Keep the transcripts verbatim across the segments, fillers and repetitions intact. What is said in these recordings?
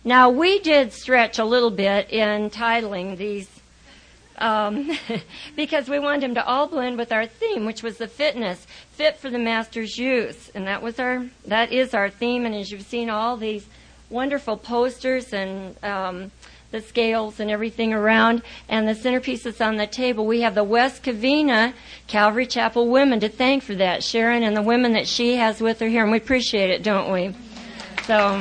Now, we did stretch a little bit in titling these um, because we wanted them to all blend with our theme, which was the fitness, fit for the Master's use. And that was our, that is our theme. And as you've seen all these wonderful posters and um, the scales and everything around, and the centerpieces on the table, we have the West Covina Calvary Chapel women to thank for that, Sharon and the women that she has with her here, and we appreciate it, don't we? So,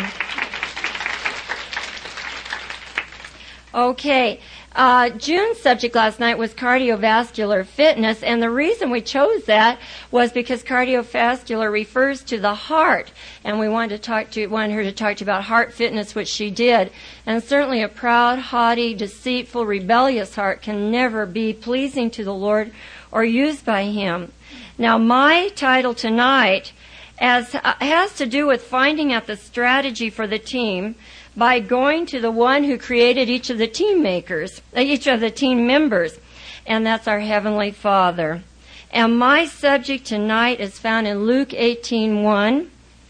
okay. Uh, June's subject last night was cardiovascular fitness, and the reason we chose that was because cardiovascular refers to the heart, and we wanted to talk to wanted her to talk to you about heart fitness, which she did. And certainly, a proud, haughty, deceitful, rebellious heart can never be pleasing to the Lord or used by Him. Now, my title tonight as, uh, has to do with finding out the strategy for the team by going to the one who created each of the team makers, each of the team members, and that's our Heavenly Father. And my subject tonight is found in Luke eighteen one,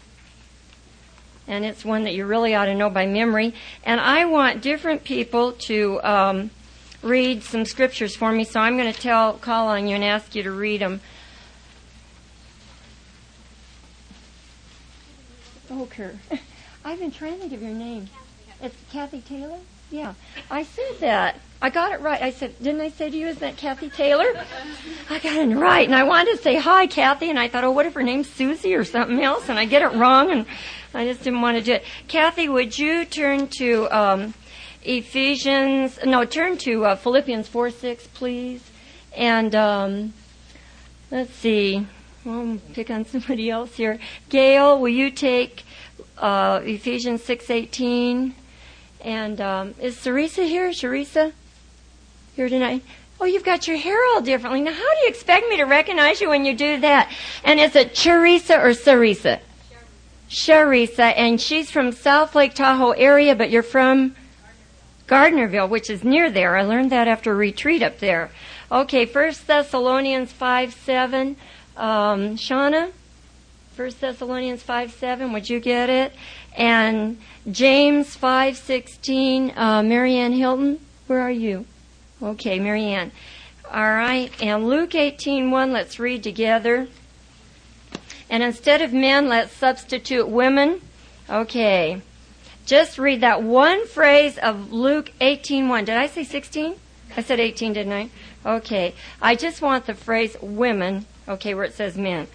and it's one that you really ought to know by memory. And I want different people to um, read some scriptures for me, so I'm going to tell, call on you and ask you to read them. Okay. I've been trying to think of your name. It's Kathy Taylor? Yeah. I said that. I got it right. I said, didn't I say to you, is that Kathy Taylor? I got it right. And I wanted to say, hi, Kathy. And I thought, oh, what if her name's Susie or something else? And I get it wrong. And I just didn't want to do it. Kathy, would you turn to um, Ephesians, no, turn to uh, Philippians four six, please. And um, let's see. I'll pick on somebody else here. Gail, will you take Uh, Ephesians six eighteen, and um, is Sarisa here? Sharisa here tonight? Oh, you've got your hair all differently. Now, how do you expect me to recognize you when you do that? And is it Charisa or Sarisa? Sharisa, and she's from South Lake Tahoe area, but you're from Gardnerville, which is near there. I learned that after a retreat up there. Okay, First Thessalonians five seven. Um, Shauna? First Thessalonians five seven, would you get it? And James five sixteen, uh, Marianne Hilton, where are you? Okay, Marianne. All right, and Luke eighteen one, let's read together. And instead of men, let's substitute women. Okay, just read that one phrase of Luke eighteen one. Did I say sixteen? I said eighteen, didn't I? Okay, I just want the phrase women, okay, where it says men.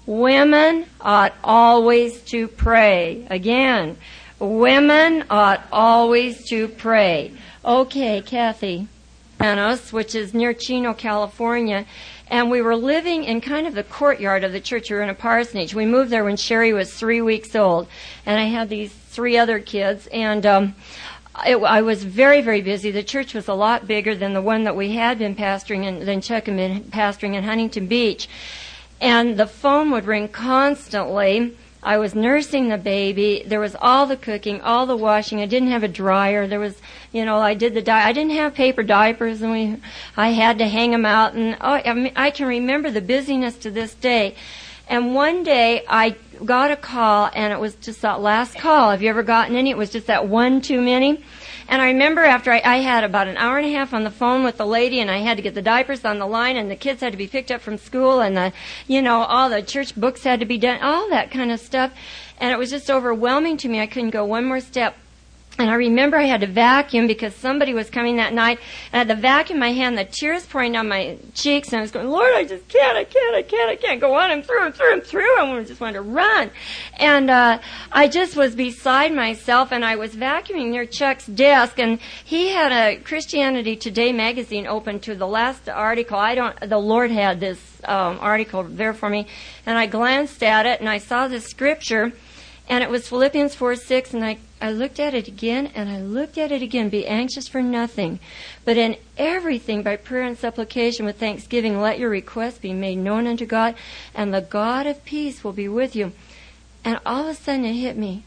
Women ought always to pray. Again, women ought always to pray. Okay, Kathy, Panos, which is near Chino, California, and we were living in kind of the courtyard of the church. We were in a parsonage. We moved there when Sherry was three weeks old, and I had these three other kids, and um, it, I was very, very busy. The church was a lot bigger than the one that we had been pastoring, and than Chuck had been pastoring in Huntington Beach. And the phone would ring constantly. I was nursing the baby. There was all the cooking, all the washing. I didn't have a dryer. There was, you know, I did the di- I didn't have paper diapers, and we, I had to hang them out. And oh, I mean, I can remember the busyness to this day. And one day I got a call, and it was just that last call. Have you ever gotten any? It was just that one too many. And I remember after I, I had about an hour and a half on the phone with the lady, and I had to get the diapers on the line, and the kids had to be picked up from school, and the, you know, all the church books had to be done, all that kind of stuff. And it was just overwhelming to me. I couldn't go one more step. And I remember I had to vacuum because somebody was coming that night. And I had the vacuum in my hand, the tears pouring down my cheeks, and I was going, Lord, I just can't, I can't, I can't, I can't go on. I'm through, I'm through, I'm through. And I just wanted to run. And uh I just was beside myself, and I was vacuuming near Chuck's desk, and he had a Christianity Today magazine open to the last article. I don't, the Lord had this um article there for me, and I glanced at it, and I saw this scripture, and it was Philippians four six, and I I looked at it again, and I looked at it again. Be anxious for nothing, but in everything by prayer and supplication with thanksgiving, let your requests be made known unto God, and the God of peace will be with you. And all of a sudden it hit me.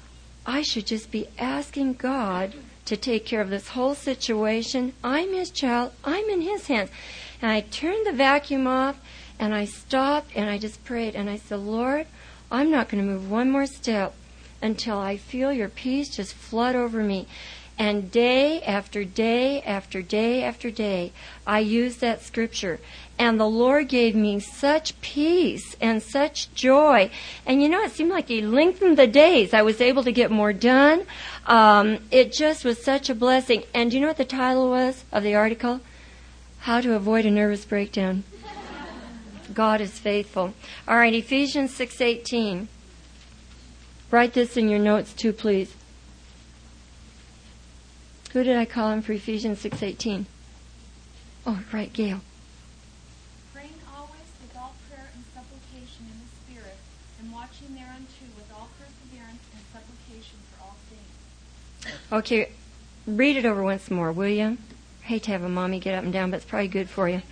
I should just be asking God to take care of this whole situation. I'm His child. I'm in His hands. And I turned the vacuum off, and I stopped, and I just prayed, and I said, Lord, I'm not going to move one more step until I feel your peace just flood over me. And day after day after day after day, I used that scripture. And the Lord gave me such peace and such joy. And you know, it seemed like He lengthened the days. I was able to get more done. Um, it just was such a blessing. And do you know what the title was of the article? How to Avoid a Nervous Breakdown. God is faithful. All right, Ephesians six eighteen. Write this in your notes too, please. Who did I call him for Ephesians six eighteen? Oh, right, Gail. Praying always with all prayer and supplication in the Spirit, and watching thereunto with all perseverance and supplication for all things. Okay, read it over once more, will you? I hate to have a mommy get up and down, but it's probably good for you.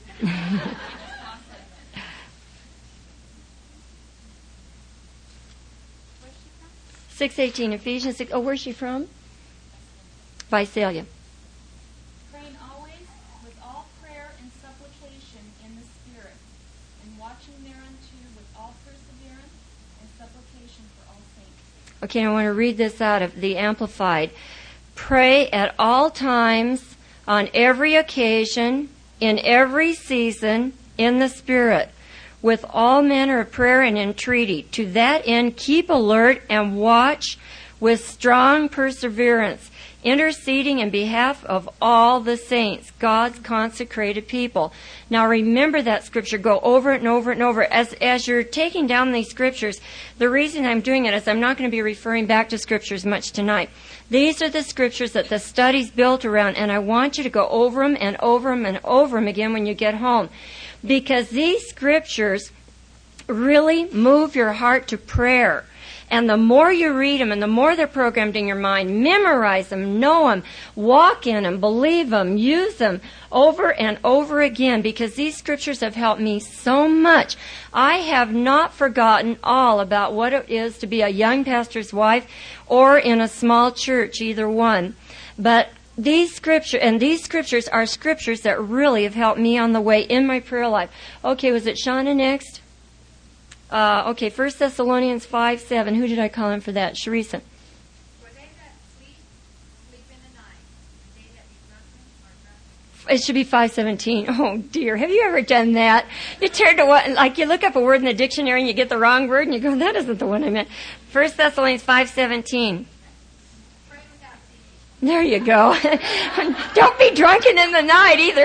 six eighteen, Ephesians six. Oh, where's she from? Visalia. Praying always with all prayer and supplication in the Spirit, and watching thereunto with all perseverance and supplication for all saints. Okay, I want to read this out of the Amplified. Pray at all times, on every occasion, in every season, in the Spirit, with all manner of prayer and entreaty. To that end, keep alert and watch with strong perseverance, interceding in behalf of all the saints, God's consecrated people. Now remember that scripture. Go over it and over it and over it. As, as you're taking down these scriptures, the reason I'm doing it is I'm not going to be referring back to scriptures much tonight. These are the scriptures that the study's built around, and I want you to go over them and over them and over them again when you get home. Because these scriptures really move your heart to prayer. And the more you read them and the more they're programmed in your mind, memorize them, know them, walk in them, believe them, use them over and over again, because these scriptures have helped me so much. I have not forgotten all about what it is to be a young pastor's wife or in a small church, either one. But these scriptures, and these scriptures are scriptures that really have helped me on the way in my prayer life. Okay, was it Shauna next? Uh, okay, First Thessalonians five seven. Who did I call in for that? Sharisa. For they that sleep, sleep in the night. And they that be drunken are drunken. It should be five seventeen. Oh dear, have you ever done that? You turn to what, like you look up a word in the dictionary and you get the wrong word and you go, that isn't the one I meant. First Thessalonians five seventeen. Pray without ceasing. There you go. Don't be drunken in the night either.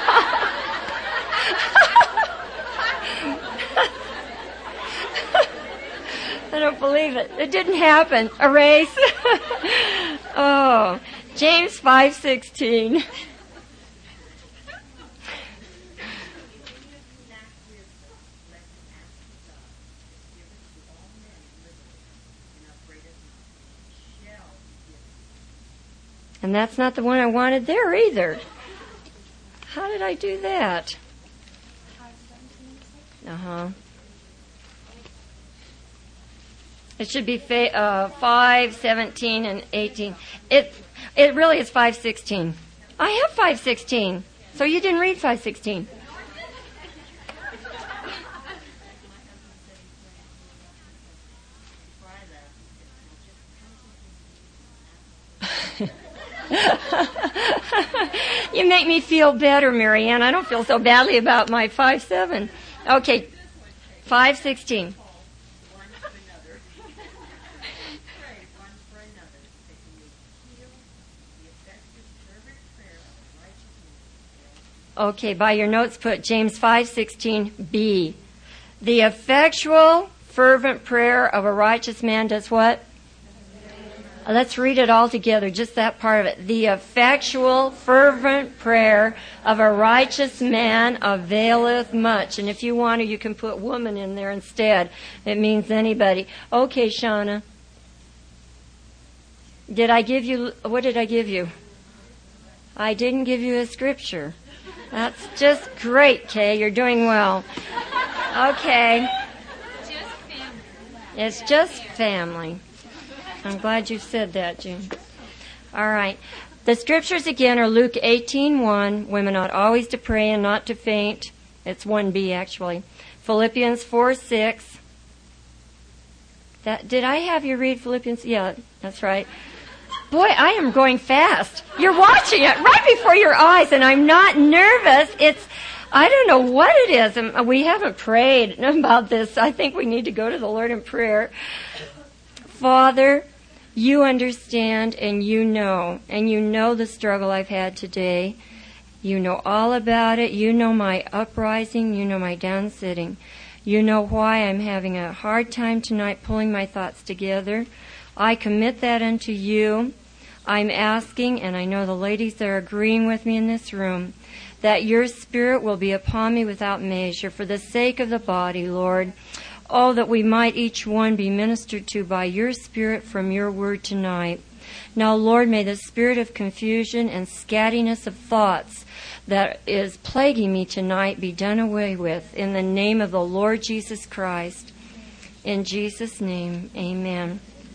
I don't believe it. It didn't happen. Erase. Oh, James five sixteen. And that's not the one I wanted there either. How did I do that? Uh-huh. It should be fa- uh, five, seventeen, and eighteen. It it really is five sixteen. I have five sixteen. So you didn't read five sixteen. You make me feel better, Marianne. I don't feel so badly about my five seven. Okay, five sixteen. Okay, by your notes put James five sixteen b. The effectual, fervent prayer of a righteous man does what? Let's read it all together, just that part of it. The effectual, fervent prayer of a righteous man availeth much. And if you want to, you can put woman in there instead. It means anybody. Okay, Shauna. Did I give you, what did I give you? I didn't give you a scripture. That's just great, Kay. You're doing well. Okay. Just family. It's just family. I'm glad you said that, June. All right. The scriptures again are Luke eighteen one, women ought always to pray and not to faint. It's one b actually. Philippians four six. That did I have you read Philippians? Yeah, that's right. Boy, I am going fast. You're watching it right before your eyes, and I'm not nervous. It's, I don't know what it is. And we haven't prayed about this. I think we need to go to the Lord in prayer. Father, you understand and you know, and you know the struggle I've had today. You know all about it. You know my uprising. You know my downsitting. You know why I'm having a hard time tonight pulling my thoughts together. I commit that unto you. I'm asking, and I know the ladies are agreeing with me in this room, that your Spirit will be upon me without measure for the sake of the body, Lord. Oh, that we might each one be ministered to by your Spirit from your word tonight. Now, Lord, may the spirit of confusion and scattiness of thoughts that is plaguing me tonight be done away with in the name of the Lord Jesus Christ. In Jesus' name, amen.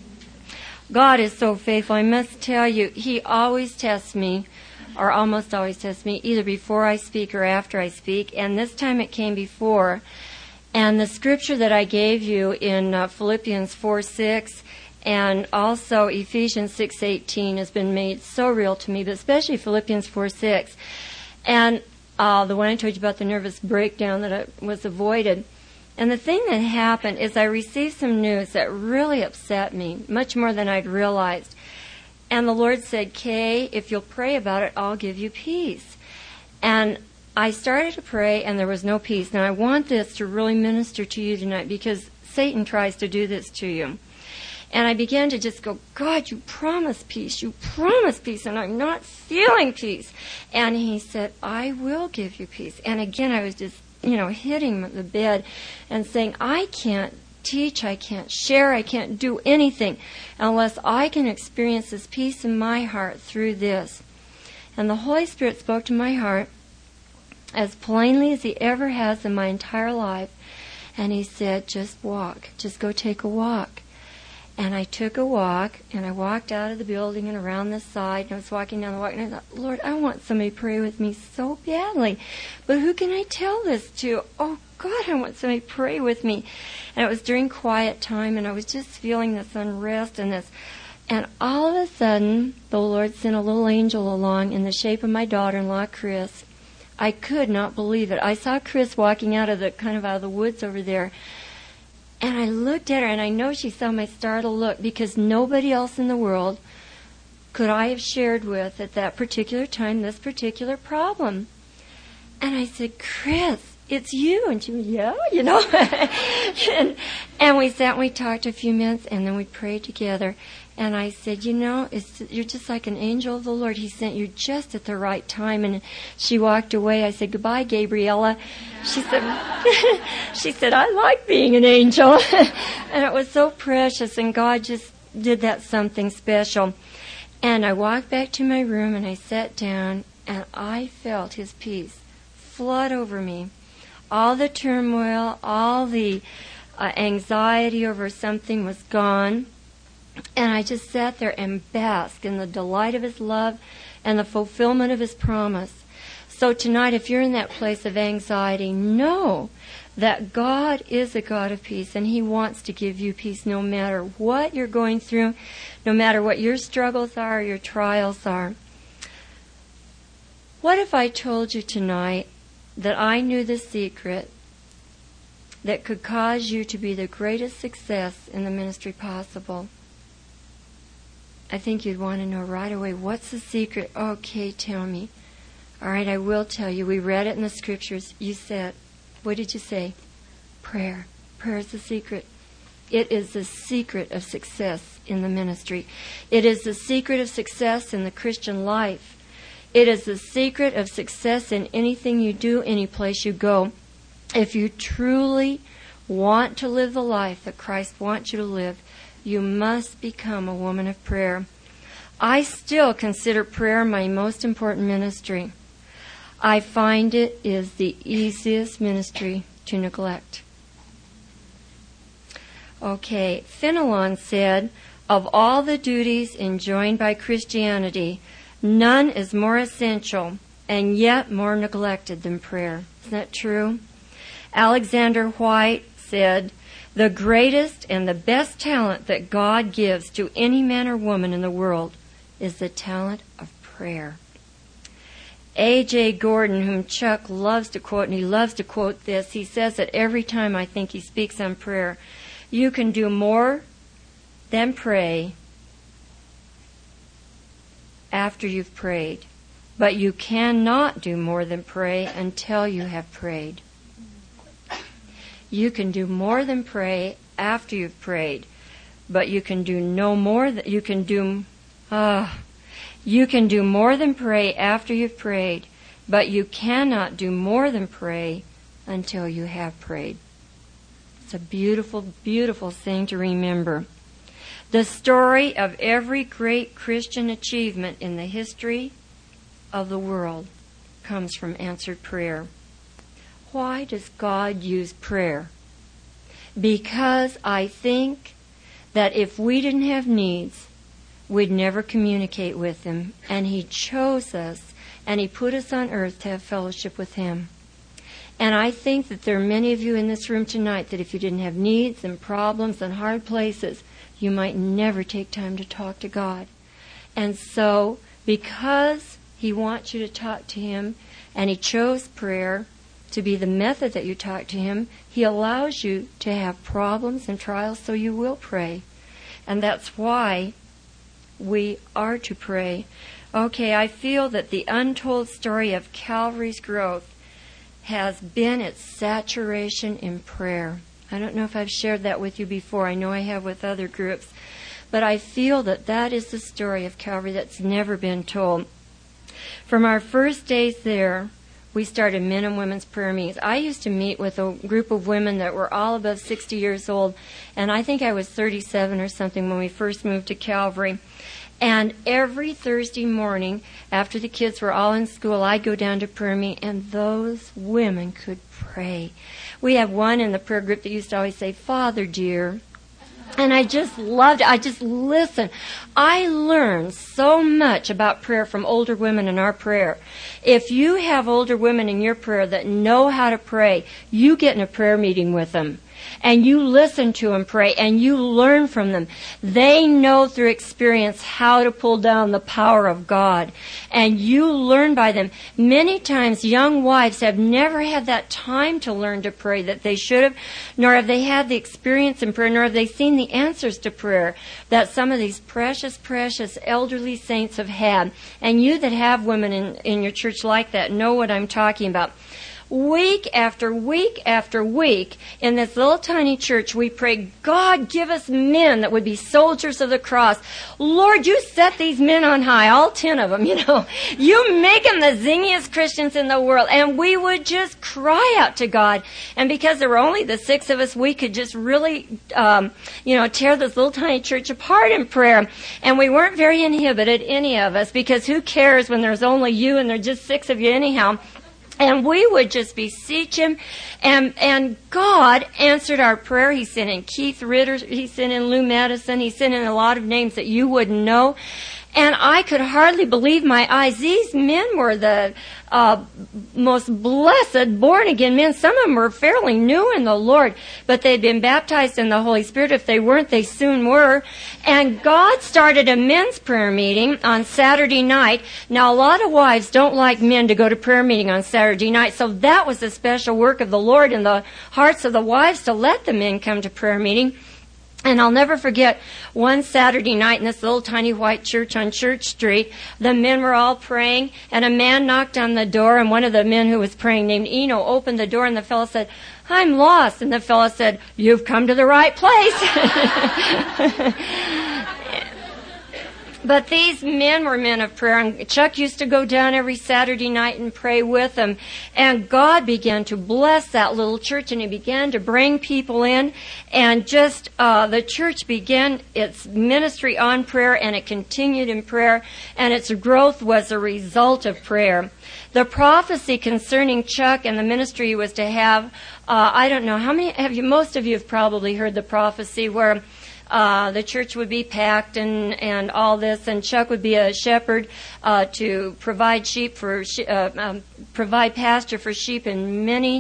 God is so faithful. I must tell you, He always tests me, or almost always tests me, either before I speak or after I speak. And this time it came before. And the scripture that I gave you in uh, Philippians four six and also Ephesians six eighteen has been made so real to me, but especially Philippians four six. And uh, the one I told you about, the nervous breakdown that I was avoided. And the thing that happened is I received some news that really upset me, much more than I'd realized. And the Lord said, Kay, if you'll pray about it, I'll give you peace. And I started to pray, and there was no peace. Now, I want this to really minister to you tonight because Satan tries to do this to you. And I began to just go, God, you promised peace. You promised peace, and I'm not feeling peace. And He said, I will give you peace. And again, I was just, you know, hitting the bed and saying, I can't teach, I can't share, I can't do anything unless I can experience this peace in my heart through this. And the Holy Spirit spoke to my heart as plainly as He ever has in my entire life. And He said, just walk, just go take a walk. And I took a walk, and I walked out of the building and around the side, and I was walking down the walk, and I thought, Lord, I want somebody to pray with me so badly. But who can I tell this to? Oh, God, I want somebody to pray with me. And it was during quiet time, and I was just feeling this unrest and this. And all of a sudden, the Lord sent a little angel along in the shape of my daughter-in-law, Chris. I could not believe it. I saw Chris walking out of the, kind of out of the woods over there. And I looked at her, and I know she saw my startled look because nobody else in the world could I have shared with at that particular time this particular problem. And I said, Chris, it's you. And she went, yeah, you know. and, and we sat and we talked a few minutes, and then we prayed together. And I said, you know, it's, you're just like an angel of the Lord. He sent you just at the right time. And she walked away. I said, goodbye, Gabriella. She said, she said, I like being an angel. And it was so precious. And God just did that something special. And I walked back to my room and I sat down and I felt His peace flood over me. All the turmoil, all the uh, anxiety over something was gone. And I just sat there and basked in the delight of His love and the fulfillment of His promise. So tonight, if you're in that place of anxiety, know that God is a God of peace, and He wants to give you peace no matter what you're going through, no matter what your struggles are, your trials are. What if I told you tonight that I knew the secret that could cause you to be the greatest success in the ministry possible? I think you'd want to know right away, what's the secret? Okay, tell me. All right, I will tell you. We read it in the scriptures. You said, what did you say? Prayer. Prayer is the secret. It is the secret of success in the ministry. It is the secret of success in the Christian life. It is the secret of success in anything you do, any place you go. If you truly want to live the life that Christ wants you to live, you must become a woman of prayer. I still consider prayer my most important ministry. I find it is the easiest ministry to neglect. Okay, Fenelon said, of all the duties enjoined by Christianity, none is more essential and yet more neglected than prayer. Isn't that true? Alexander White said, The greatest and the best talent that God gives to any man or woman in the world is the talent of prayer. A J Gordon, whom Chuck loves to quote, and he loves to quote this, he says that every time I think he speaks on prayer, you can do more than pray after you've prayed, but you cannot do more than pray until you have prayed. You can do more than pray after you've prayed, but you can do no more than you can do. Uh, you can do more than pray after you've prayed, but you cannot do more than pray until you have prayed. It's a beautiful, beautiful thing to remember. The story of every great Christian achievement in the history of the world comes from answered prayer. Why does God use prayer? Because I think that if we didn't have needs, we'd never communicate with Him. And He chose us, and He put us on earth to have fellowship with Him. And I think that there are many of you in this room tonight that if you didn't have needs and problems and hard places, you might never take time to talk to God. And so, because He wants you to talk to Him, and He chose prayer to be the method that you talk to Him, He allows you to have problems and trials so you will pray. And that's why we are to pray. Okay, I feel that the untold story of Calvary's growth has been its saturation in prayer. I don't know if I've shared that with you before. I know I have with other groups. But I feel that that is the story of Calvary that's never been told. From our first days there, we started men and women's prayer meetings. I used to meet with a group of women that were all above sixty years old, and I think I was thirty-seven or something when we first moved to Calvary. And every Thursday morning, after the kids were all in school, I'd go down to prayer meeting, and those women could pray. We had one in the prayer group that used to always say, "Father dear." And I just loved it. I just listened. I learned so much about prayer from older women in our prayer. If you have older women in your prayer that know how to pray, you get in a prayer meeting with them. And you listen to them pray, and you learn from them. They know through experience how to pull down the power of God. And you learn by them. Many times young wives have never had that time to learn to pray that they should have, nor have they had the experience in prayer, nor have they seen the answers to prayer that some of these precious, precious elderly saints have had. And you that have women in, in your church like that know what I'm talking about. Week after week after week, in this little tiny church, we pray, God, give us men that would be soldiers of the cross. Lord, you set these men on high, all ten of them, you know. You make them the zingiest Christians in the world. And we would just cry out to God. And because there were only the six of us, we could just really, um, you know, tear this little tiny church apart in prayer. And we weren't very inhibited, any of us, because who cares when there's only you and there's just six of you anyhow. And we would just beseech Him, and and God answered our prayer. He sent in Keith Ritter, He sent in Lou Madison, He sent in a lot of names that you wouldn't know. And I could hardly believe my eyes. These men were the uh, most blessed born-again men. Some of them were fairly new in the Lord, but they'd been baptized in the Holy Spirit. If they weren't, they soon were. And God started a men's prayer meeting on Saturday night. Now, a lot of wives don't like men to go to prayer meeting on Saturday night, so that was a special work of the Lord in the hearts of the wives to let the men come to prayer meeting. And I'll never forget one Saturday night in this little tiny white church on Church Street. The men were all praying, and a man knocked on the door, and one of the men who was praying, named Eno, opened the door, and the fellow said, "I'm lost." And the fellow said, "You've come to the right place." But these men were men of prayer, and Chuck used to go down every Saturday night and pray with them. And God began to bless that little church, and He began to bring people in. And just uh, the church began its ministry on prayer, and it continued in prayer, and its growth was a result of prayer. The prophecy concerning Chuck and the ministry he was to have, uh, I don't know, how many have you, most of you have probably heard the prophecy where Uh, the church would be packed and, and all this, and Chuck would be a shepherd uh, to provide sheep for she- uh, um, provide pasture for sheep in many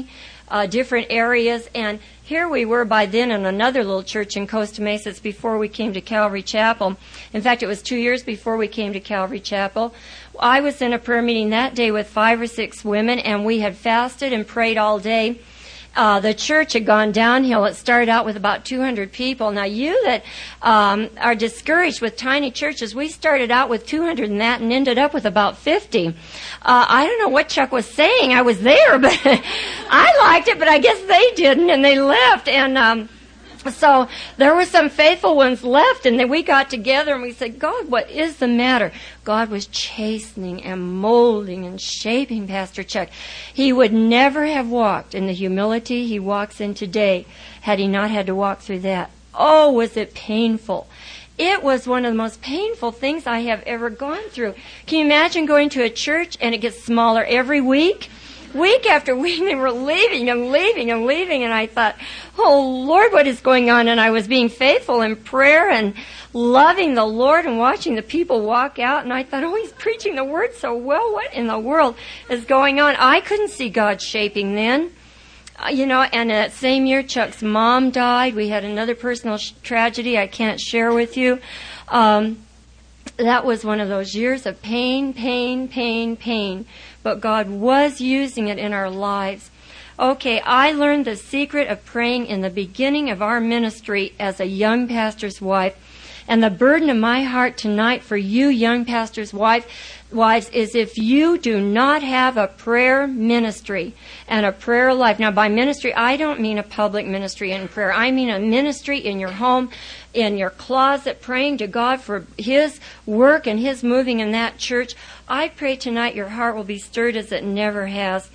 uh, different areas. And here we were by then in another little church in Costa Mesa. It's before we came to Calvary Chapel. In fact, it was two years before we came to Calvary Chapel. I was in a prayer meeting that day with five or six women, and we had fasted and prayed all day. Uh, the church had gone downhill. It started out with about two hundred people. Now, you that um, are discouraged with tiny churches, we started out with two hundred and that and ended up with about fifty. Uh, I don't know what Chuck was saying. I was there, but I liked it, but I guess they didn't, and they left. And um, so there were some faithful ones left, and then we got together and we said, God, what is the matter? God was chastening and molding and shaping Pastor Chuck. He would never have walked in the humility he walks in today had he not had to walk through that. Oh, was it painful. It was one of the most painful things I have ever gone through. Can you imagine going to a church and it gets smaller every week? Week after week, they were leaving and leaving and leaving, and I thought, oh, Lord, what is going on? And I was being faithful in prayer and loving the Lord and watching the people walk out, and I thought, oh, he's preaching the Word so well. What in the world is going on? I couldn't see God shaping then. Uh, you know, and that same year, Chuck's mom died. We had another personal sh- tragedy I can't share with you. Um, that was one of those years of pain, pain, pain, pain. But God was using it in our lives. Okay, I learned the secret of praying in the beginning of our ministry as a young pastor's wife. And the burden of my heart tonight for you young pastor's wife, wives is if you do not have a prayer ministry and a prayer life. Now, by ministry, I don't mean a public ministry in prayer. I mean a ministry in your home, in your closet, praying to God for His work and His moving in that church. I pray tonight your heart will be stirred as it never has.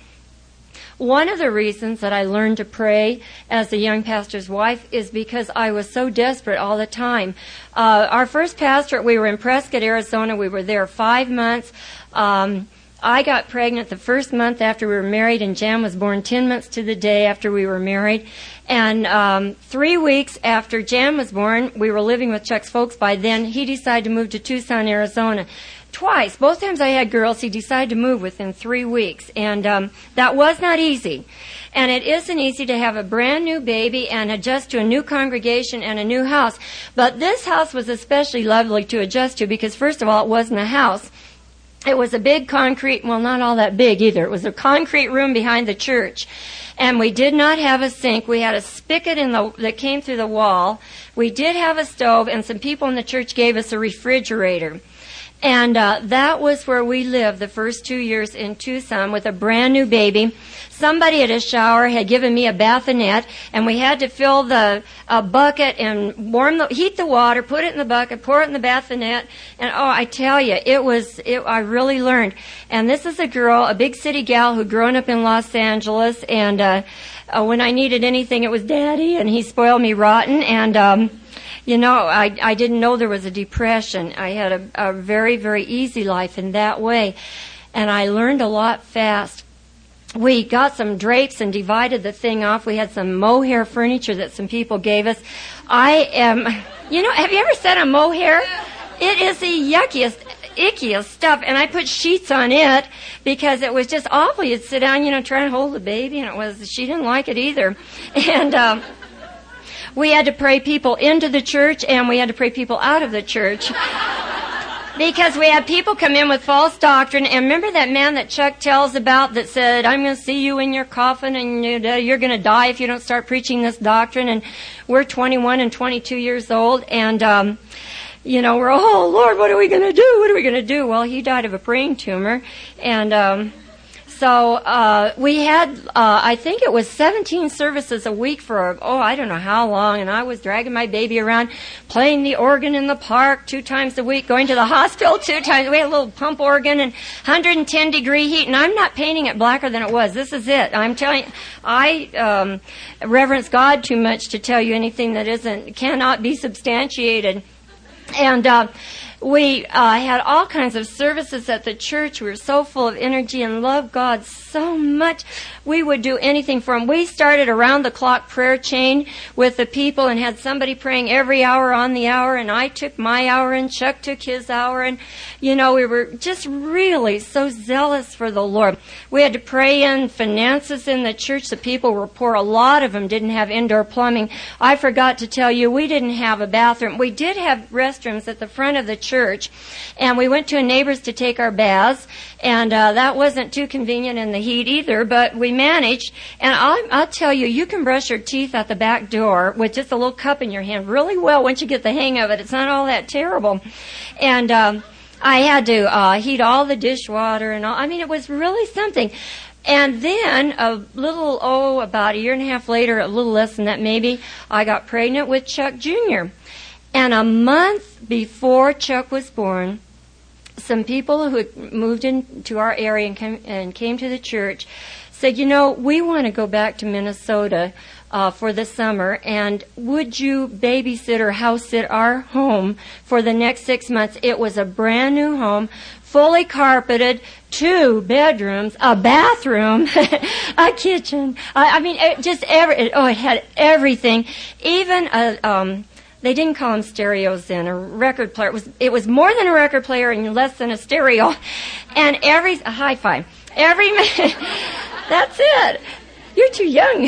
One of the reasons that I learned to pray as a young pastor's wife is because I was so desperate all the time. Uh, our first pastorate, we were in Prescott, Arizona. We were there five months. Um, I got pregnant the first month after we were married, and Jan was born ten months to the day after we were married. And um, three weeks after Jan was born, we were living with Chuck's folks by then. He decided to move to Tucson, Arizona. Twice, both times I had girls, he decided to move within three weeks. And um, that was not easy. And it isn't easy to have a brand new baby and adjust to a new congregation and a new house. But this house was especially lovely to adjust to because, first of all, it wasn't a house. It was a big concrete, well, not all that big either. It was a concrete room behind the church. And we did not have a sink. We had a spigot in the, that came through the wall. We did have a stove, and some people in the church gave us a refrigerator. And uh, that was where we lived the first two years in Tucson with a brand new baby. Somebody at a shower had given me a bassinet, and we had to fill the uh, bucket and warm the, heat the water, put it in the bucket, pour it in the bassinet. And oh, I tell you, it was, it, I really learned. And this is a girl, a big city gal who'd grown up in Los Angeles, and uh, uh, when I needed anything, it was Daddy, and he spoiled me rotten. And um, You know, I, I didn't know there was a depression. I had a, a very, very easy life in that way. And I learned a lot fast. We got some drapes and divided the thing off. We had some mohair furniture that some people gave us. I am, you know, have you ever sat on mohair? It is the yuckiest, ickiest stuff. And I put sheets on it because it was just awful. You'd sit down, you know, try and hold the baby, and it was, she didn't like it either. And, um, we had to pray people into the church, and we had to pray people out of the church. Because we had people come in with false doctrine. And remember that man that Chuck tells about that said, I'm going to see you in your coffin, and you're going to die if you don't start preaching this doctrine. And we're twenty-one and twenty-two years old. And, um, you know, we're, oh, Lord, what are we going to do? What are we going to do? Well, he died of a brain tumor. And um, so uh, we had, uh, I think it was seventeen services a week for, oh, I don't know how long. And I was dragging my baby around, playing the organ in the park two times a week, going to the hospital two times. We had a little pump organ and one hundred ten degree heat. And I'm not painting it blacker than it was. This is it. I'm telling you, I um, reverence God too much to tell you anything that isn't, cannot be substantiated. And uh, We uh, had all kinds of services at the church. We were so full of energy and loved God so much. We would do anything for Him. We started around the clock prayer chain with the people and had somebody praying every hour on the hour, and I took my hour and Chuck took his hour, and you know, we were just really so zealous for the Lord. We had to pray in finances in the church. The people were poor. A lot of them didn't have indoor plumbing. I forgot to tell you, we didn't have a bathroom. We did have restrooms at the front of the church, and we went to a neighbor's to take our baths, and uh, that wasn't too convenient in the heat either, but we managed. And I'll, I'll tell you, you can brush your teeth at the back door with just a little cup in your hand really well once you get the hang of it. It's not all that terrible. And um, I had to uh, heat all the dishwater and all. I mean, it was really something. And then a little, oh, about a year and a half later, a little less than that maybe, I got pregnant with Chuck Junior And a month before Chuck was born, some people who had moved into our area and came, and came to the church said, you know, we want to go back to Minnesota uh, for the summer, and would you babysit or house sit our home for the next six months? It was a brand new home, fully carpeted, two bedrooms, a bathroom, a kitchen. I, I mean, it just every, it, oh, it had everything, even a, um, they didn't call them stereos then, a record player. It was, it was more than a record player and less than a stereo. And every, a hi-fi. Every, that's it. You're too young.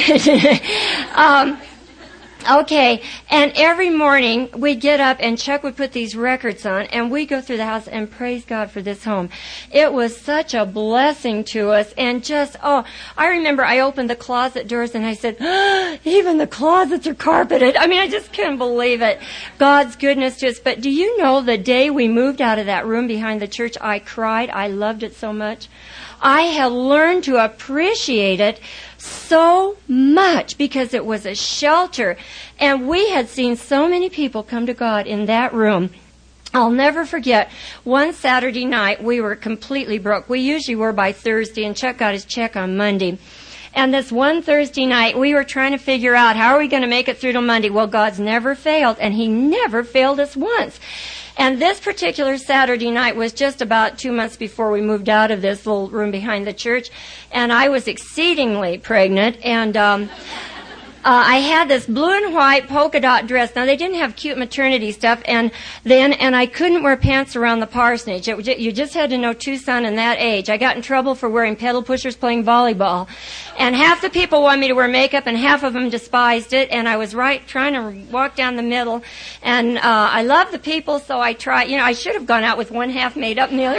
um, okay. And every morning we'd get up and Chuck would put these records on and we'd go through the house and praise God for this home. It was such a blessing to us, and just, oh, I remember I opened the closet doors and I said, oh, even the closets are carpeted. I mean, I just couldn't believe it. God's goodness to us. But do you know the day we moved out of that room behind the church, I cried. I loved it so much. I had learned to appreciate it so much because it was a shelter. And we had seen so many people come to God in that room. I'll never forget, one Saturday night, we were completely broke. We usually were by Thursday, and Chuck got his check on Monday. And this one Thursday night, we were trying to figure out how are we going to make it through to Monday. Well, God's never failed, and He never failed us once. And this particular Saturday night was just about two months before we moved out of this little room behind the church. And I was exceedingly pregnant. And um, uh, I had this blue and white polka dot dress. Now, they didn't have cute maternity stuff. And then, and I couldn't wear pants around the parsonage. It, you just had to know Tucson in that age. I got in trouble for wearing pedal pushers playing volleyball. And half the people wanted me to wear makeup, and half of them despised it. And I was right trying to walk down the middle. And uh, I love the people, so I tried. You know, I should have gone out with one half made up and the other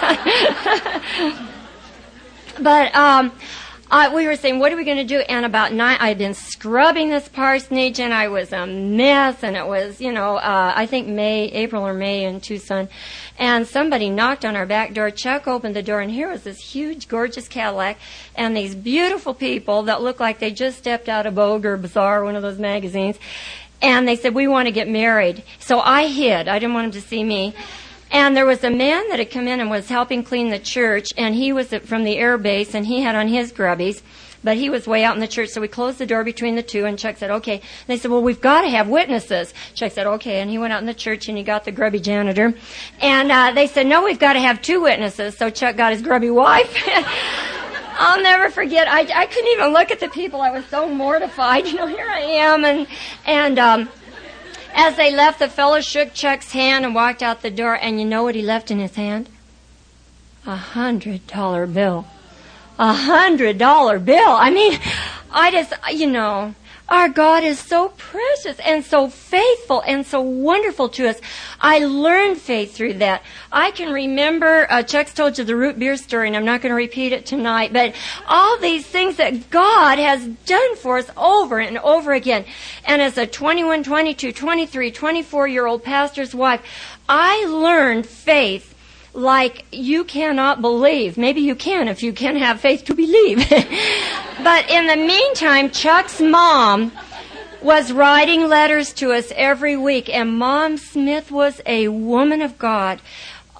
half not. But um, uh, we were saying, what are we going to do? And about nine, I'd been scrubbing this parsonage, and I was a mess. And it was, you know, uh, I think May, April or May in Tucson. And somebody knocked on our back door. Chuck opened the door, and here was this huge, gorgeous Cadillac, and these beautiful people that looked like they just stepped out of Vogue or Bazaar, one of those magazines. And they said, we want to get married. So I hid. I didn't want them to see me. And there was a man that had come in and was helping clean the church, and he was from the air base, and he had on his grubbies. But he was way out in the church, so we closed the door between the two, and Chuck said, okay. And they said, well, we've got to have witnesses. Chuck said, okay, and he went out in the church, and he got the grubby janitor. And uh, they said, no, we've got to have two witnesses. So Chuck got his grubby wife. I'll never forget, I, I couldn't even look at the people. I was so mortified. You know, here I am. And, and um, as they left, the fellow shook Chuck's hand and walked out the door, and you know what he left in his hand? A hundred dollar bill. A hundred dollar bill. I mean, I just, you know, our God is so precious and so faithful and so wonderful to us. I learned faith through that. I can remember, uh, Chuck's told you the root beer story, and I'm not going to repeat it tonight, but all these things that God has done for us over and over again. And as a twenty-one, twenty-two, twenty-three, twenty-four-year-old pastor's wife, I learned faith like you cannot believe. Maybe you can if you can have faith to believe. But in the meantime, Chuck's mom was writing letters to us every week, and Mom Smith was a woman of God.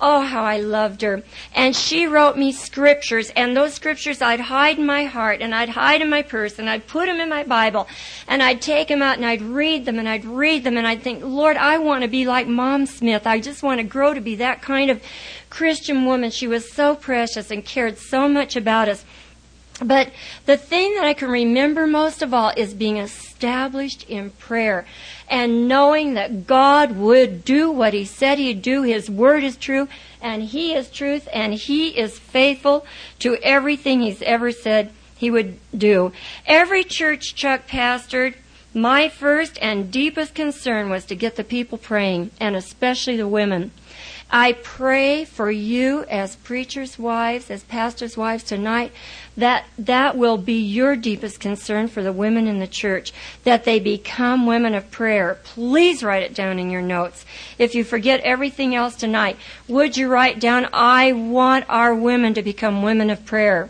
Oh, how I loved her. And she wrote me scriptures, and those scriptures I'd hide in my heart, and I'd hide in my purse, and I'd put them in my Bible, and I'd take them out, and I'd read them, and I'd read them, and I'd think, Lord, I want to be like Mom Smith. I just want to grow to be that kind of Christian woman. She was so precious and cared so much about us. But the thing that I can remember most of all is being established in prayer and knowing that God would do what He said He'd do. His Word is true, and He is truth, and He is faithful to everything He's ever said He would do. Every church Chuck pastored, my first and deepest concern was to get the people praying, and especially the women. I pray for you as preachers' wives, as pastors' wives tonight, that that will be your deepest concern for the women in the church, that they become women of prayer. Please write it down in your notes. If you forget everything else tonight, would you write down, I want our women to become women of prayer.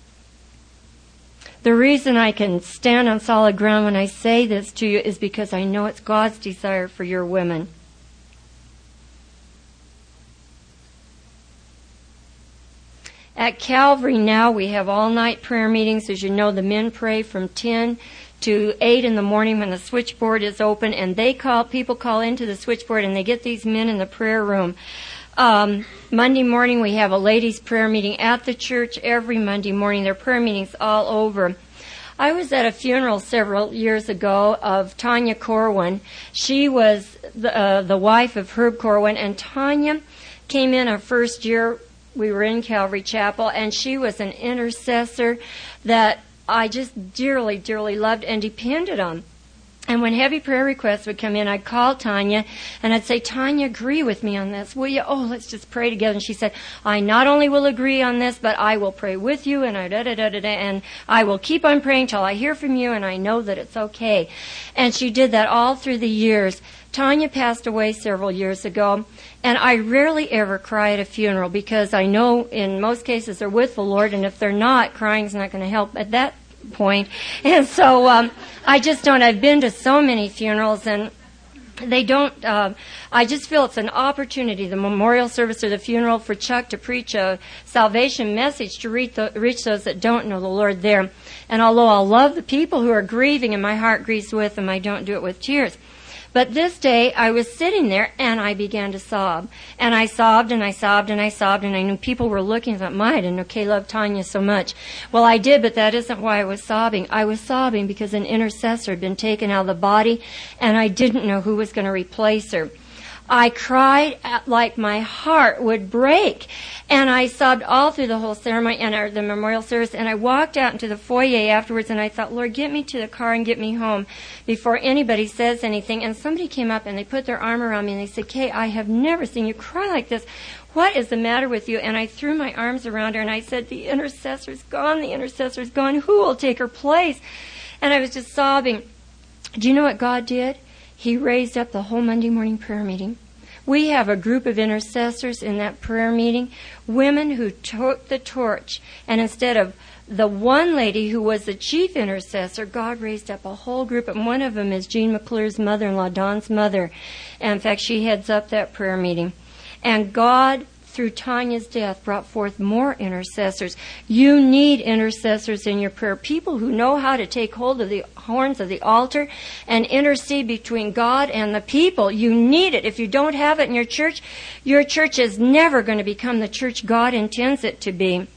The reason I can stand on solid ground when I say this to you is because I know it's God's desire for your women. At Calvary now, we have all-night prayer meetings. As you know, the men pray from ten to eight in the morning when the switchboard is open, and they call, people call into the switchboard, and they get these men in the prayer room. Um, Monday morning, we have a ladies' prayer meeting at the church every Monday morning. There are prayer meetings all over. I was at a funeral several years ago of Tanya Corwin. She was the, uh, the wife of Herb Corwin, and Tanya came in her first year. We were in Calvary Chapel, and she was an intercessor that I just dearly, dearly loved and depended on. And when heavy prayer requests would come in, I'd call Tanya, and I'd say, Tanya, agree with me on this, will you? Oh, let's just pray together. And she said, I not only will agree on this, but I will pray with you, and I da da da da da, and I will keep on praying till I hear from you, and I know that it's okay. And she did that all through the years. Tanya passed away several years ago, and I rarely ever cry at a funeral because I know in most cases they're with the Lord, and if they're not, crying's not going to help at that point. And so um, I just don't. I've been to so many funerals, and they don't. Uh, I just feel it's an opportunity, the memorial service or the funeral, for Chuck to preach a salvation message to reach, the, reach those that don't know the Lord there. And although I'll love the people who are grieving, and my heart grieves with them, I don't do it with tears. But this day, I was sitting there, and I began to sob. And I sobbed, and I sobbed, and I sobbed, and I knew people were looking and thought, my, I didn't know Kay loved Tanya so much. Well, I did, but that isn't why I was sobbing. I was sobbing because an intercessor had been taken out of the body, and I didn't know who was going to replace her. I cried like my heart would break, and I sobbed all through the whole ceremony and our, the memorial service, and I walked out into the foyer afterwards, and I thought, Lord, get me to the car and get me home before anybody says anything. And somebody came up, and they put their arm around me, and they said, Kay, I have never seen you cry like this. What is the matter with you? And I threw my arms around her, and I said, the intercessor's gone, the intercessor's gone. Who will take her place? And I was just sobbing. Do you know what God did? He raised up the whole Monday morning prayer meeting. We have a group of intercessors in that prayer meeting, women who took the torch. And instead of the one lady who was the chief intercessor, God raised up a whole group. And one of them is Jean McClure's mother-in-law, Dawn's mother. And in fact, she heads up that prayer meeting. And God, through Tanya's death, brought forth more intercessors. You need intercessors in your prayer. People who know how to take hold of the horns of the altar and intercede between God and the people. You need it. If you don't have it in your church, your church is never going to become the church God intends it to be.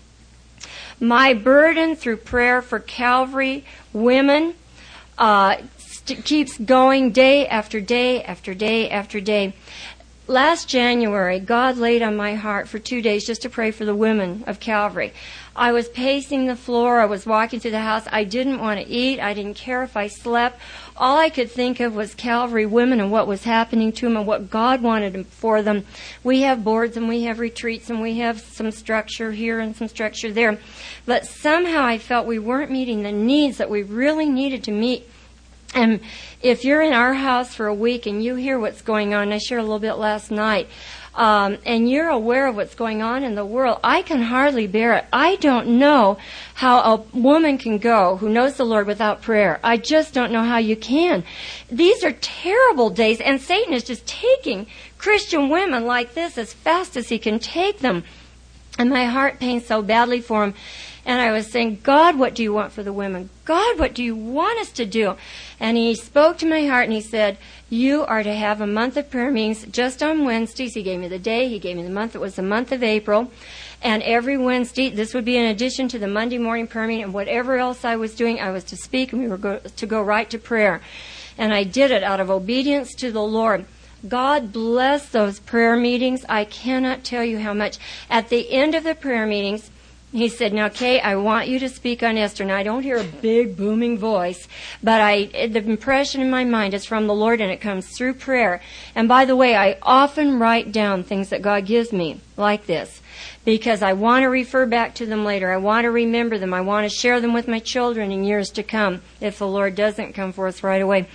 My burden through prayer for Calvary women uh, st- keeps going day after day after day after day. Last January, God laid on my heart for two days just to pray for the women of Calvary. I was pacing the floor. I was walking through the house. I didn't want to eat. I didn't care if I slept. All I could think of was Calvary women and what was happening to them and what God wanted for them. We have boards and we have retreats and we have some structure here and some structure there. But somehow I felt we weren't meeting the needs that we really needed to meet. And if you're in our house for a week and you hear what's going on, I shared a little bit last night, um, and you're aware of what's going on in the world, I can hardly bear it. I don't know how a woman can go who knows the Lord without prayer. I just don't know how you can. These are terrible days, and Satan is just taking Christian women like this as fast as he can take them. And my heart pains so badly for him. And I was saying, God, what do you want for the women? God, what do you want us to do? And he spoke to my heart and he said, you are to have a month of prayer meetings just on Wednesdays. He gave me the day. He gave me the month. It was the month of April. And every Wednesday, this would be in addition to the Monday morning prayer meeting, and whatever else I was doing, I was to speak, and we were go- to go right to prayer. And I did it out of obedience to the Lord. God bless those prayer meetings. I cannot tell you how much. At the end of the prayer meetings, he said, now, Kay, I want you to speak on Esther. And I don't hear a big, booming voice, but I, the impression in my mind is from the Lord, and it comes through prayer. And by the way, I often write down things that God gives me like this, because I want to refer back to them later. I want to remember them. I want to share them with my children in years to come, if the Lord doesn't come for us right away.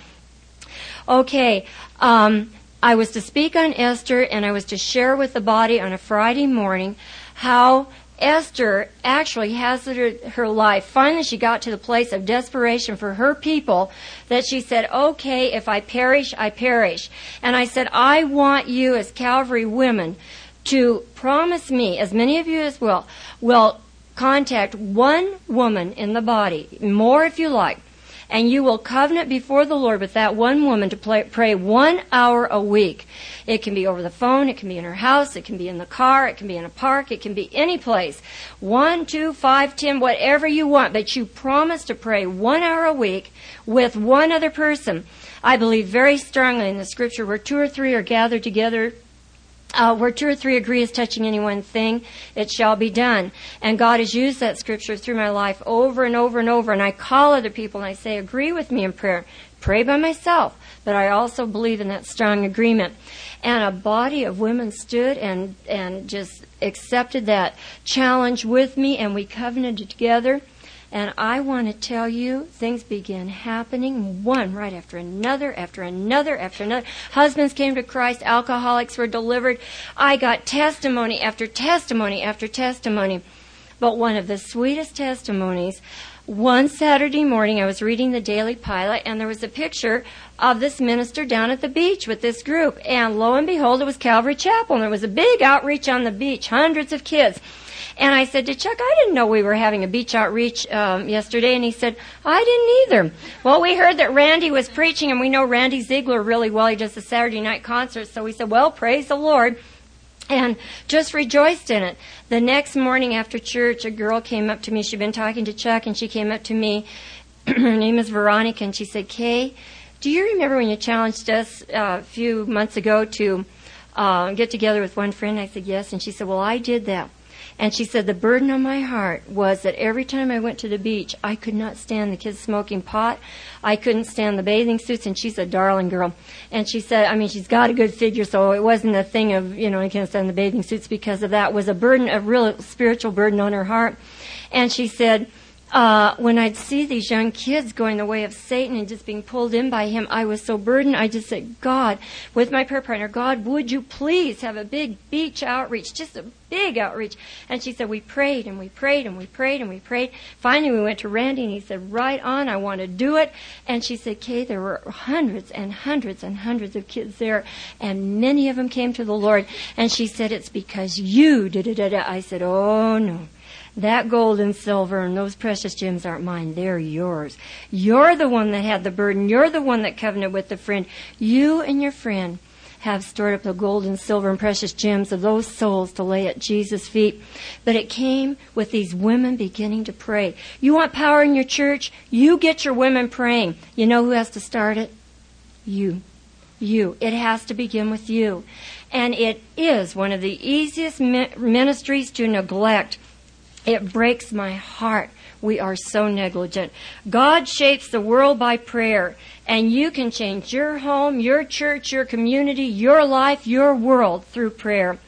Okay, um, I was to speak on Esther, and I was to share with the body on a Friday morning how Esther actually hazarded her life. Finally, she got to the place of desperation for her people that she said, okay, if I perish, I perish. And I said, I want you as Calvary women to promise me, as many of you as will, will contact one woman in the body, more if you like, and you will covenant before the Lord with that one woman to play, pray one hour a week. It can be over the phone, it can be in her house, it can be in the car, it can be in a park, it can be any place. One, two, five, ten, whatever you want, but you promise to pray one hour a week with one other person. I believe very strongly in the scripture where two or three are gathered together, Uh, where two or three agree as touching any one thing, it shall be done. And God has used that scripture through my life over and over and over. And I call other people and I say, agree with me in prayer. Pray by myself. But I also believe in that strong agreement. And a body of women stood and, and just accepted that challenge with me, and we covenanted together. And I want to tell you, things began happening, one right after another, after another, after another. Husbands came to Christ. Alcoholics were delivered. I got testimony after testimony after testimony. But one of the sweetest testimonies, one Saturday morning, I was reading the Daily Pilot, and there was a picture of this minister down at the beach with this group. And lo and behold, it was Calvary Chapel, and there was a big outreach on the beach, hundreds of kids. And I said to Chuck, I didn't know we were having a beach outreach um, yesterday. And he said, I didn't either. Well, we heard that Randy was preaching, and we know Randy Ziegler really well. He does the Saturday night concerts. So we said, well, praise the Lord. And just rejoiced in it. The next morning after church, a girl came up to me. She'd been talking to Chuck, and she came up to me. Her name is Veronica, and she said, Kay, do you remember when you challenged us uh, a few months ago to uh, get together with one friend? I said, yes. And she said, well, I did that. And she said, the burden on my heart was that every time I went to the beach, I could not stand the kids smoking pot. I couldn't stand the bathing suits, and she's a darling girl. And she said, I mean, she's got a good figure, so it wasn't a thing of, you know, I can't stand the bathing suits because of that. It was a burden, a real spiritual burden on her heart. And she said, Uh, when I'd see these young kids going the way of Satan and just being pulled in by him, I was so burdened. I just said, God, with my prayer partner, God, would you please have a big beach outreach, just a big outreach? And she said, we prayed and we prayed and we prayed and we prayed. Finally, we went to Randy, and he said, right on, I want to do it. And she said, Kay, there were hundreds and hundreds and hundreds of kids there, and many of them came to the Lord. And she said, it's because you did it. I said, oh, no. That gold and silver and those precious gems aren't mine. They're yours. You're the one that had the burden. You're the one that covenanted with the friend. You and your friend have stored up the gold and silver and precious gems of those souls to lay at Jesus' feet. But it came with these women beginning to pray. You want power in your church? You get your women praying. You know who has to start it? You. You. It has to begin with you. And it is one of the easiest ministries to neglect. It breaks my heart. We are so negligent. God shapes the world by prayer, and you can change your home, your church, your community, your life, your world through prayer.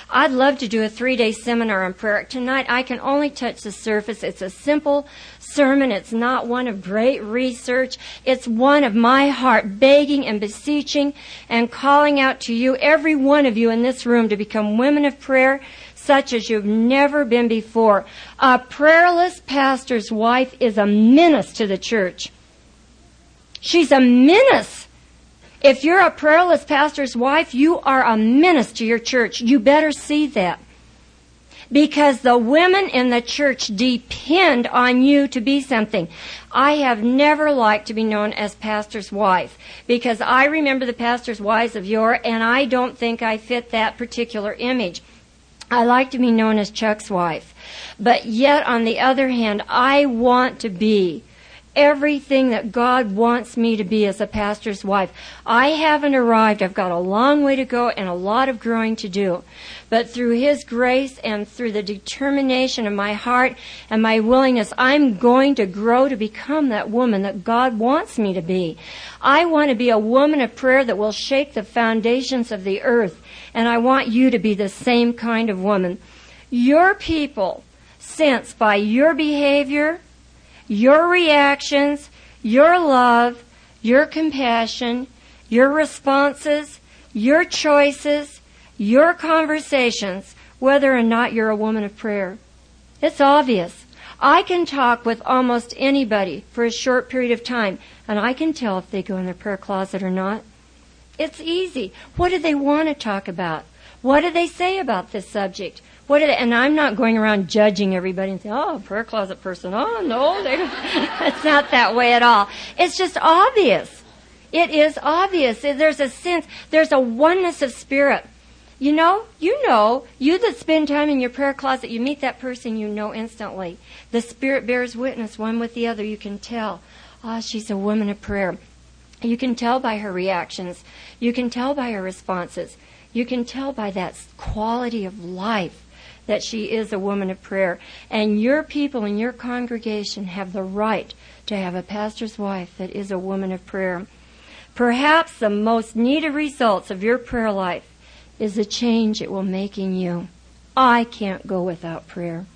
I'd love to do a three-day seminar on prayer. Tonight, I can only touch the surface. It's a simple sermon. It's not one of great research. It's one of my heart begging and beseeching and calling out to you, every one of you in this room, to become women of prayer such as you've never been before. A prayerless pastor's wife is a menace to the church. She's a menace. If you're a prayerless pastor's wife, you are a menace to your church. You better see that. Because the women in the church depend on you to be something. I have never liked to be known as pastor's wife, because I remember the pastor's wives of yore, and I don't think I fit that particular image. I like to be known as Chuck's wife. But yet, on the other hand, I want to be everything that God wants me to be as a pastor's wife. I haven't arrived. I've got a long way to go and a lot of growing to do. But through His grace and through the determination of my heart and my willingness, I'm going to grow to become that woman that God wants me to be. I want to be a woman of prayer that will shake the foundations of the earth. And I want you to be the same kind of woman. Your people sense by your behavior, your reactions, your love, your compassion, your responses, your choices, your conversations, whether or not you're a woman of prayer. It's obvious. I can talk with almost anybody for a short period of time, and I can tell if they go in their prayer closet or not. It's easy. What do they want to talk about? What do they say about this subject? What do they, and I'm not going around judging everybody and saying, oh, prayer closet person, oh, no, they don't. It's not that way at all. It's just obvious. It is obvious. There's a sense, there's a oneness of spirit. You know, you know, you that spend time in your prayer closet, you meet that person, you know instantly. The Spirit bears witness one with the other. You can tell, oh, she's a woman of prayer. You can tell by her reactions. You can tell by her responses. You can tell by that quality of life that she is a woman of prayer. And your people in your congregation have the right to have a pastor's wife that is a woman of prayer. Perhaps the most needed results of your prayer life is the change it will make in you. I can't go without prayer.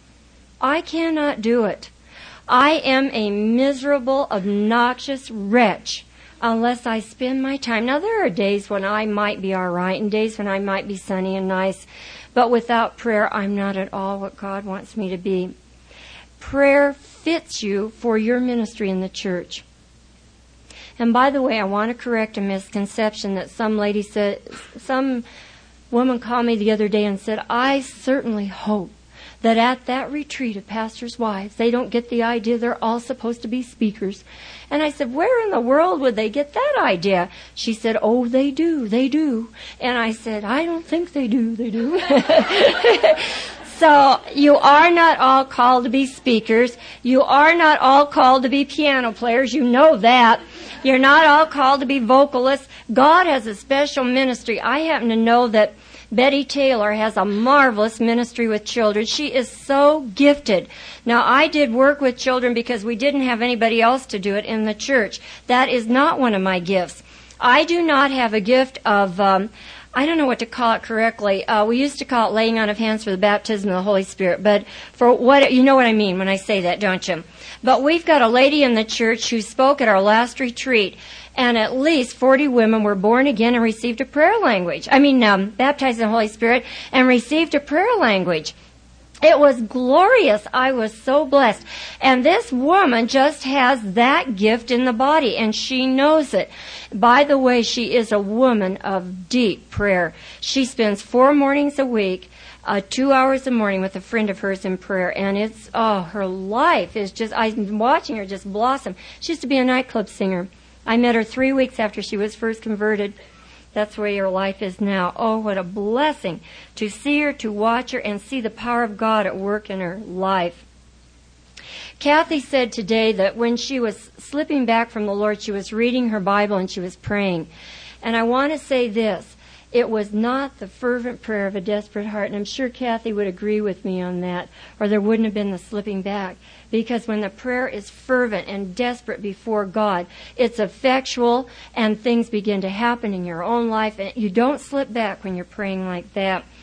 I cannot do it. I am a miserable, obnoxious wretch unless I spend my time. Now, there are days when I might be all right and days when I might be sunny and nice, but without prayer, I'm not at all what God wants me to be. Prayer fits you for your ministry in the church. And by the way, I want to correct a misconception that some lady said, some woman called me the other day and said, I certainly hope that at that retreat of pastors' wives, they don't get the idea they're all supposed to be speakers. And I said, where in the world would they get that idea? She said, oh, they do, they do. And I said, I don't think they do, they do. So you are not all called to be speakers. You are not all called to be piano players. You know that. You're not all called to be vocalists. God has a special ministry. I happen to know that Betty Taylor has a marvelous ministry with children. She is so gifted. Now, I did work with children because we didn't have anybody else to do it in the church. That is not one of my gifts. I do not have a gift of, um, I don't know what to call it correctly. Uh, we used to call it laying on of hands for the baptism of the Holy Spirit. But for what, you know what I mean when I say that, don't you? But we've got a lady in the church who spoke at our last retreat, and at least forty women were born again and received a prayer language. I mean, um, baptized in the Holy Spirit and received a prayer language. It was glorious. I was so blessed. And this woman just has that gift in the body, and she knows it. By the way, she is a woman of deep prayer. She spends four mornings a week, uh, two hours a morning with a friend of hers in prayer. And it's, oh, her life is just, I'm watching her just blossom. She used to be a nightclub singer. I met her three weeks after she was first converted. That's where your life is now. Oh, what a blessing to see her, to watch her, and see the power of God at work in her life. Kathy said today that when she was slipping back from the Lord, she was reading her Bible and she was praying. And I want to say this. It was not the fervent prayer of a desperate heart, and I'm sure Kathy would agree with me on that, or there wouldn't have been the slipping back. Because when the prayer is fervent and desperate before God, it's effectual, and things begin to happen in your own life, and you don't slip back when you're praying like that.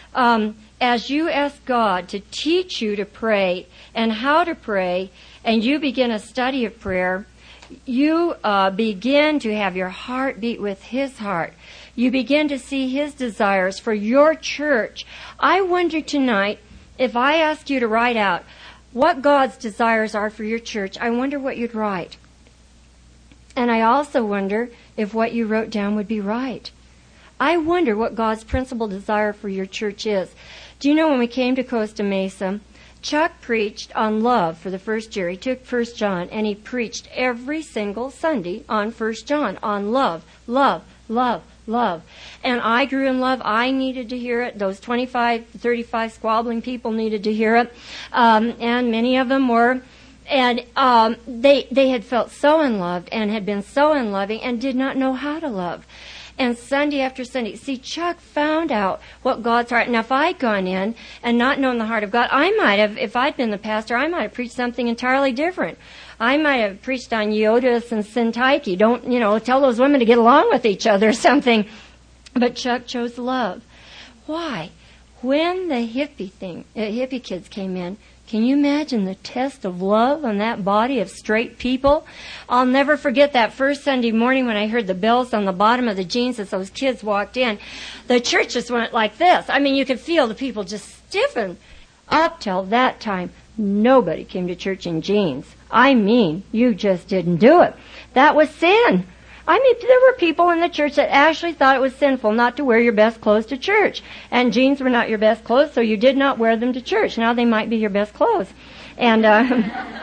um, as you ask God to teach you to pray and how to pray, and you begin a study of prayer, you uh, begin to have your heart beat with His heart. You begin to see His desires for your church. I wonder tonight, if I ask you to write out what God's desires are for your church, I wonder what you'd write. And I also wonder if what you wrote down would be right. I wonder what God's principal desire for your church is. Do you know, when we came to Costa Mesa, Chuck preached on love for the first year. He took First John, and he preached every single Sunday on First John, on love, love, love, love. And I grew in love. I needed to hear it. Those twenty-five, thirty-five squabbling people needed to hear it. Um, and many of them were. And um, they they had felt so unloved and had been so unloving and did not know how to love. And Sunday after Sunday, see, Chuck found out what God's heart. Now, if I'd gone in and not known the heart of God, I might have, if I'd been the pastor, I might have preached something entirely different. I might have preached on Iotis and Syntyche. Don't, you know, tell those women to get along with each other or something. But Chuck chose love. Why? When the hippie thing, uh, hippie kids came in, can you imagine the test of love on that body of straight people? I'll never forget that first Sunday morning when I heard the bells on the bottom of the jeans as those kids walked in. The church just went like this. I mean, you could feel the people just stiffen. Up till that time, nobody came to church in jeans. I mean, you just didn't do it. That was sin. I mean, there were people in the church that actually thought it was sinful not to wear your best clothes to church. And jeans were not your best clothes, so you did not wear them to church. Now they might be your best clothes. And, uh,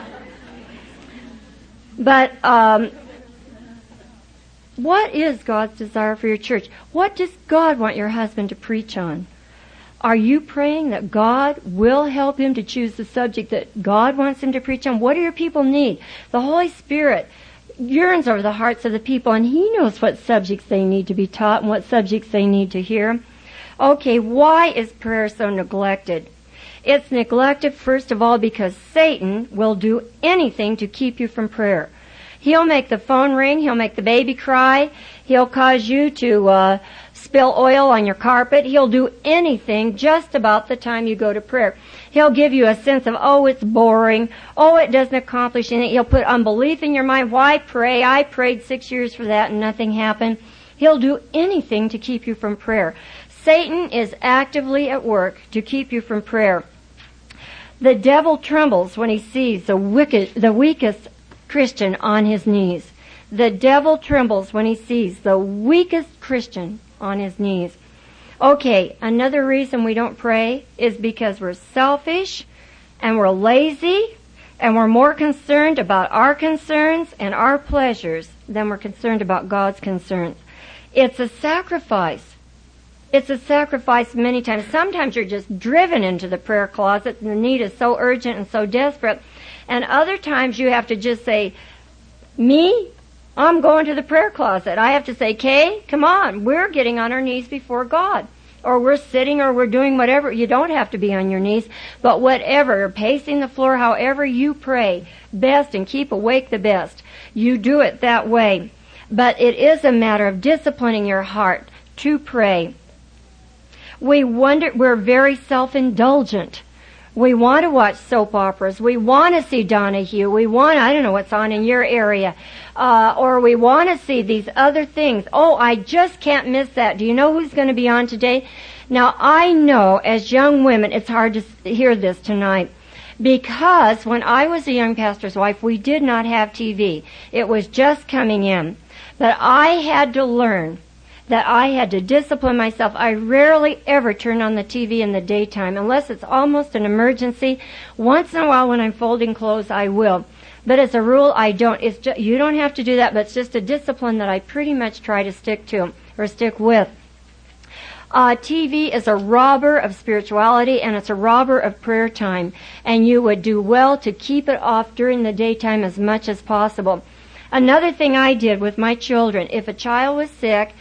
but, um, what is God's desire for your church? What does God want your husband to preach on? Are you praying that God will help him to choose the subject that God wants him to preach on? What do your people need? The Holy Spirit yearns over the hearts of the people, and He knows what subjects they need to be taught and what subjects they need to hear. Okay, why is prayer so neglected? It's neglected, first of all, because Satan will do anything to keep you from prayer. He'll make the phone ring. He'll make the baby cry. He'll cause you to uh, spill oil on your carpet. He'll do anything just about the time you go to prayer. He'll give you a sense of, oh, it's boring. Oh, it doesn't accomplish anything. He'll put unbelief in your mind. Why pray? I prayed six years for that and nothing happened. He'll do anything to keep you from prayer. Satan is actively at work to keep you from prayer. The devil trembles when he sees the wicked, the weakest Christian on his knees. The devil trembles when he sees the weakest Christian on his knees. Okay, another reason we don't pray is because we're selfish and we're lazy and we're more concerned about our concerns and our pleasures than we're concerned about God's concerns. It's a sacrifice. It's a sacrifice many times. Sometimes you're just driven into the prayer closet and the need is so urgent and so desperate. And other times you have to just say, me, I'm going to the prayer closet. I have to say, Kay, come on, we're getting on our knees before God. Or we're sitting or we're doing whatever. You don't have to be on your knees, but whatever, pacing the floor, however you pray best and keep awake the best, you do it that way. But it is a matter of disciplining your heart to pray. We wonder, we're very self-indulgent. We want to watch soap operas. We want to see Donahue. We want, I don't know what's on in your area. Uh, or we want to see these other things. Oh, I just can't miss that. Do you know who's going to be on today? Now, I know as young women, it's hard to hear this tonight. Because when I was a young pastor's wife, we did not have T V. It was just coming in. But I had to learn that I had to discipline myself. I rarely ever turn on the T V in the daytime, unless it's almost an emergency. Once in a while when I'm folding clothes, I will. But as a rule, I don't. It's just, you don't have to do that, but it's just a discipline that I pretty much try to stick to, or stick with. Uh, T V is a robber of spirituality, and it's a robber of prayer time. And you would do well to keep it off during the daytime as much as possible. Another thing I did with my children, if a child was sick,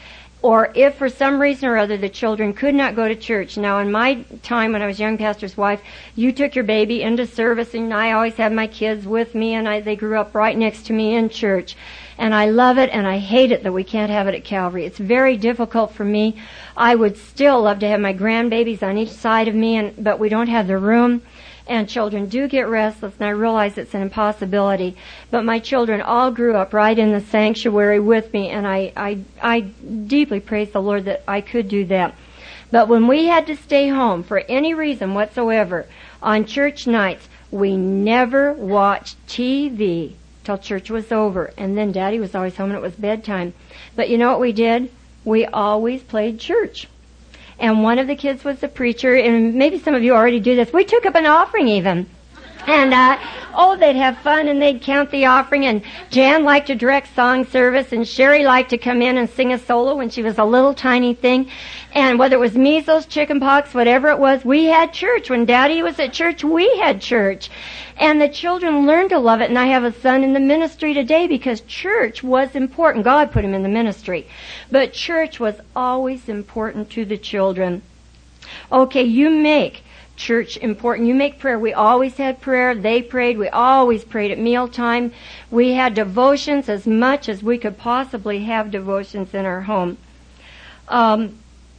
or if for some reason or other the children could not go to church. Now, in my time when I was young pastor's wife, you took your baby into service, and I always had my kids with me, and I, they grew up right next to me in church. And I love it, and I hate it that we can't have it at Calvary. It's very difficult for me. I would still love to have my grandbabies on each side of me, and but we don't have the room. And children do get restless, and I realize it's an impossibility. But my children all grew up right in the sanctuary with me, and I, I, I deeply praise the Lord that I could do that. But when we had to stay home for any reason whatsoever on church nights, we never watched T V till church was over. And then Daddy was always home and it was bedtime. But you know what we did? We always played church. And one of the kids was the preacher, and maybe some of you already do this. We took up an offering even. And, uh, oh, they'd have fun, and they'd count the offering, and Jan liked to direct song service, and Sherry liked to come in and sing a solo when she was a little tiny thing. And whether it was measles, chicken pox, whatever it was, we had church. When Daddy was at church, we had church. And the children learned to love it, and I have a son in the ministry today because church was important. God put him in the ministry. But church was always important to the children. Okay, you make church important. You make prayer. We always had prayer. They prayed. We always prayed at mealtime. We had devotions as much as we could possibly have devotions in our home. Um,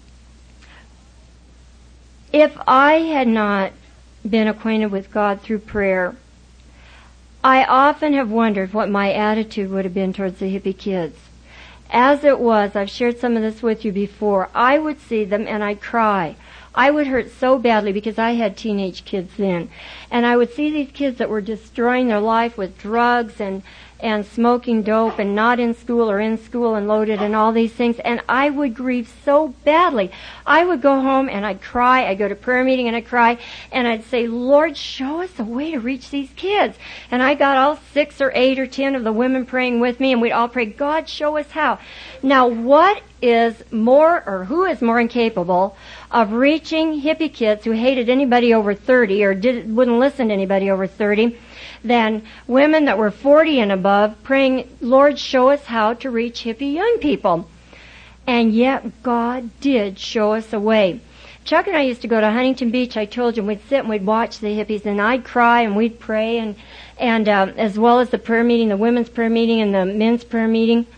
if I had not been acquainted with God through prayer, I often have wondered what my attitude would have been towards the hippie kids. As it was, I've shared some of this with you before, I would see them and I'd cry. I would hurt so badly because I had teenage kids then. And I would see these kids that were destroying their life with drugs and, and smoking dope and not in school or in school and loaded and all these things. And I would grieve so badly. I would go home and I'd cry. I'd go to prayer meeting and I'd cry. And I'd say, Lord, show us a way to reach these kids. And I got all six or eight or ten of the women praying with me, and we'd all pray, God, show us how. Now, what is more, or who is more incapable of reaching hippie kids who hated anybody over thirty or did, wouldn't listen to anybody over thirty than women that were forty and above praying, Lord, show us how to reach hippie young people. And yet God did show us a way. Chuck and I used to go to Huntington Beach, I told you, and we'd sit and we'd watch the hippies, and I'd cry and we'd pray, and, and uh, as well as the prayer meeting, the women's prayer meeting and the men's prayer meeting.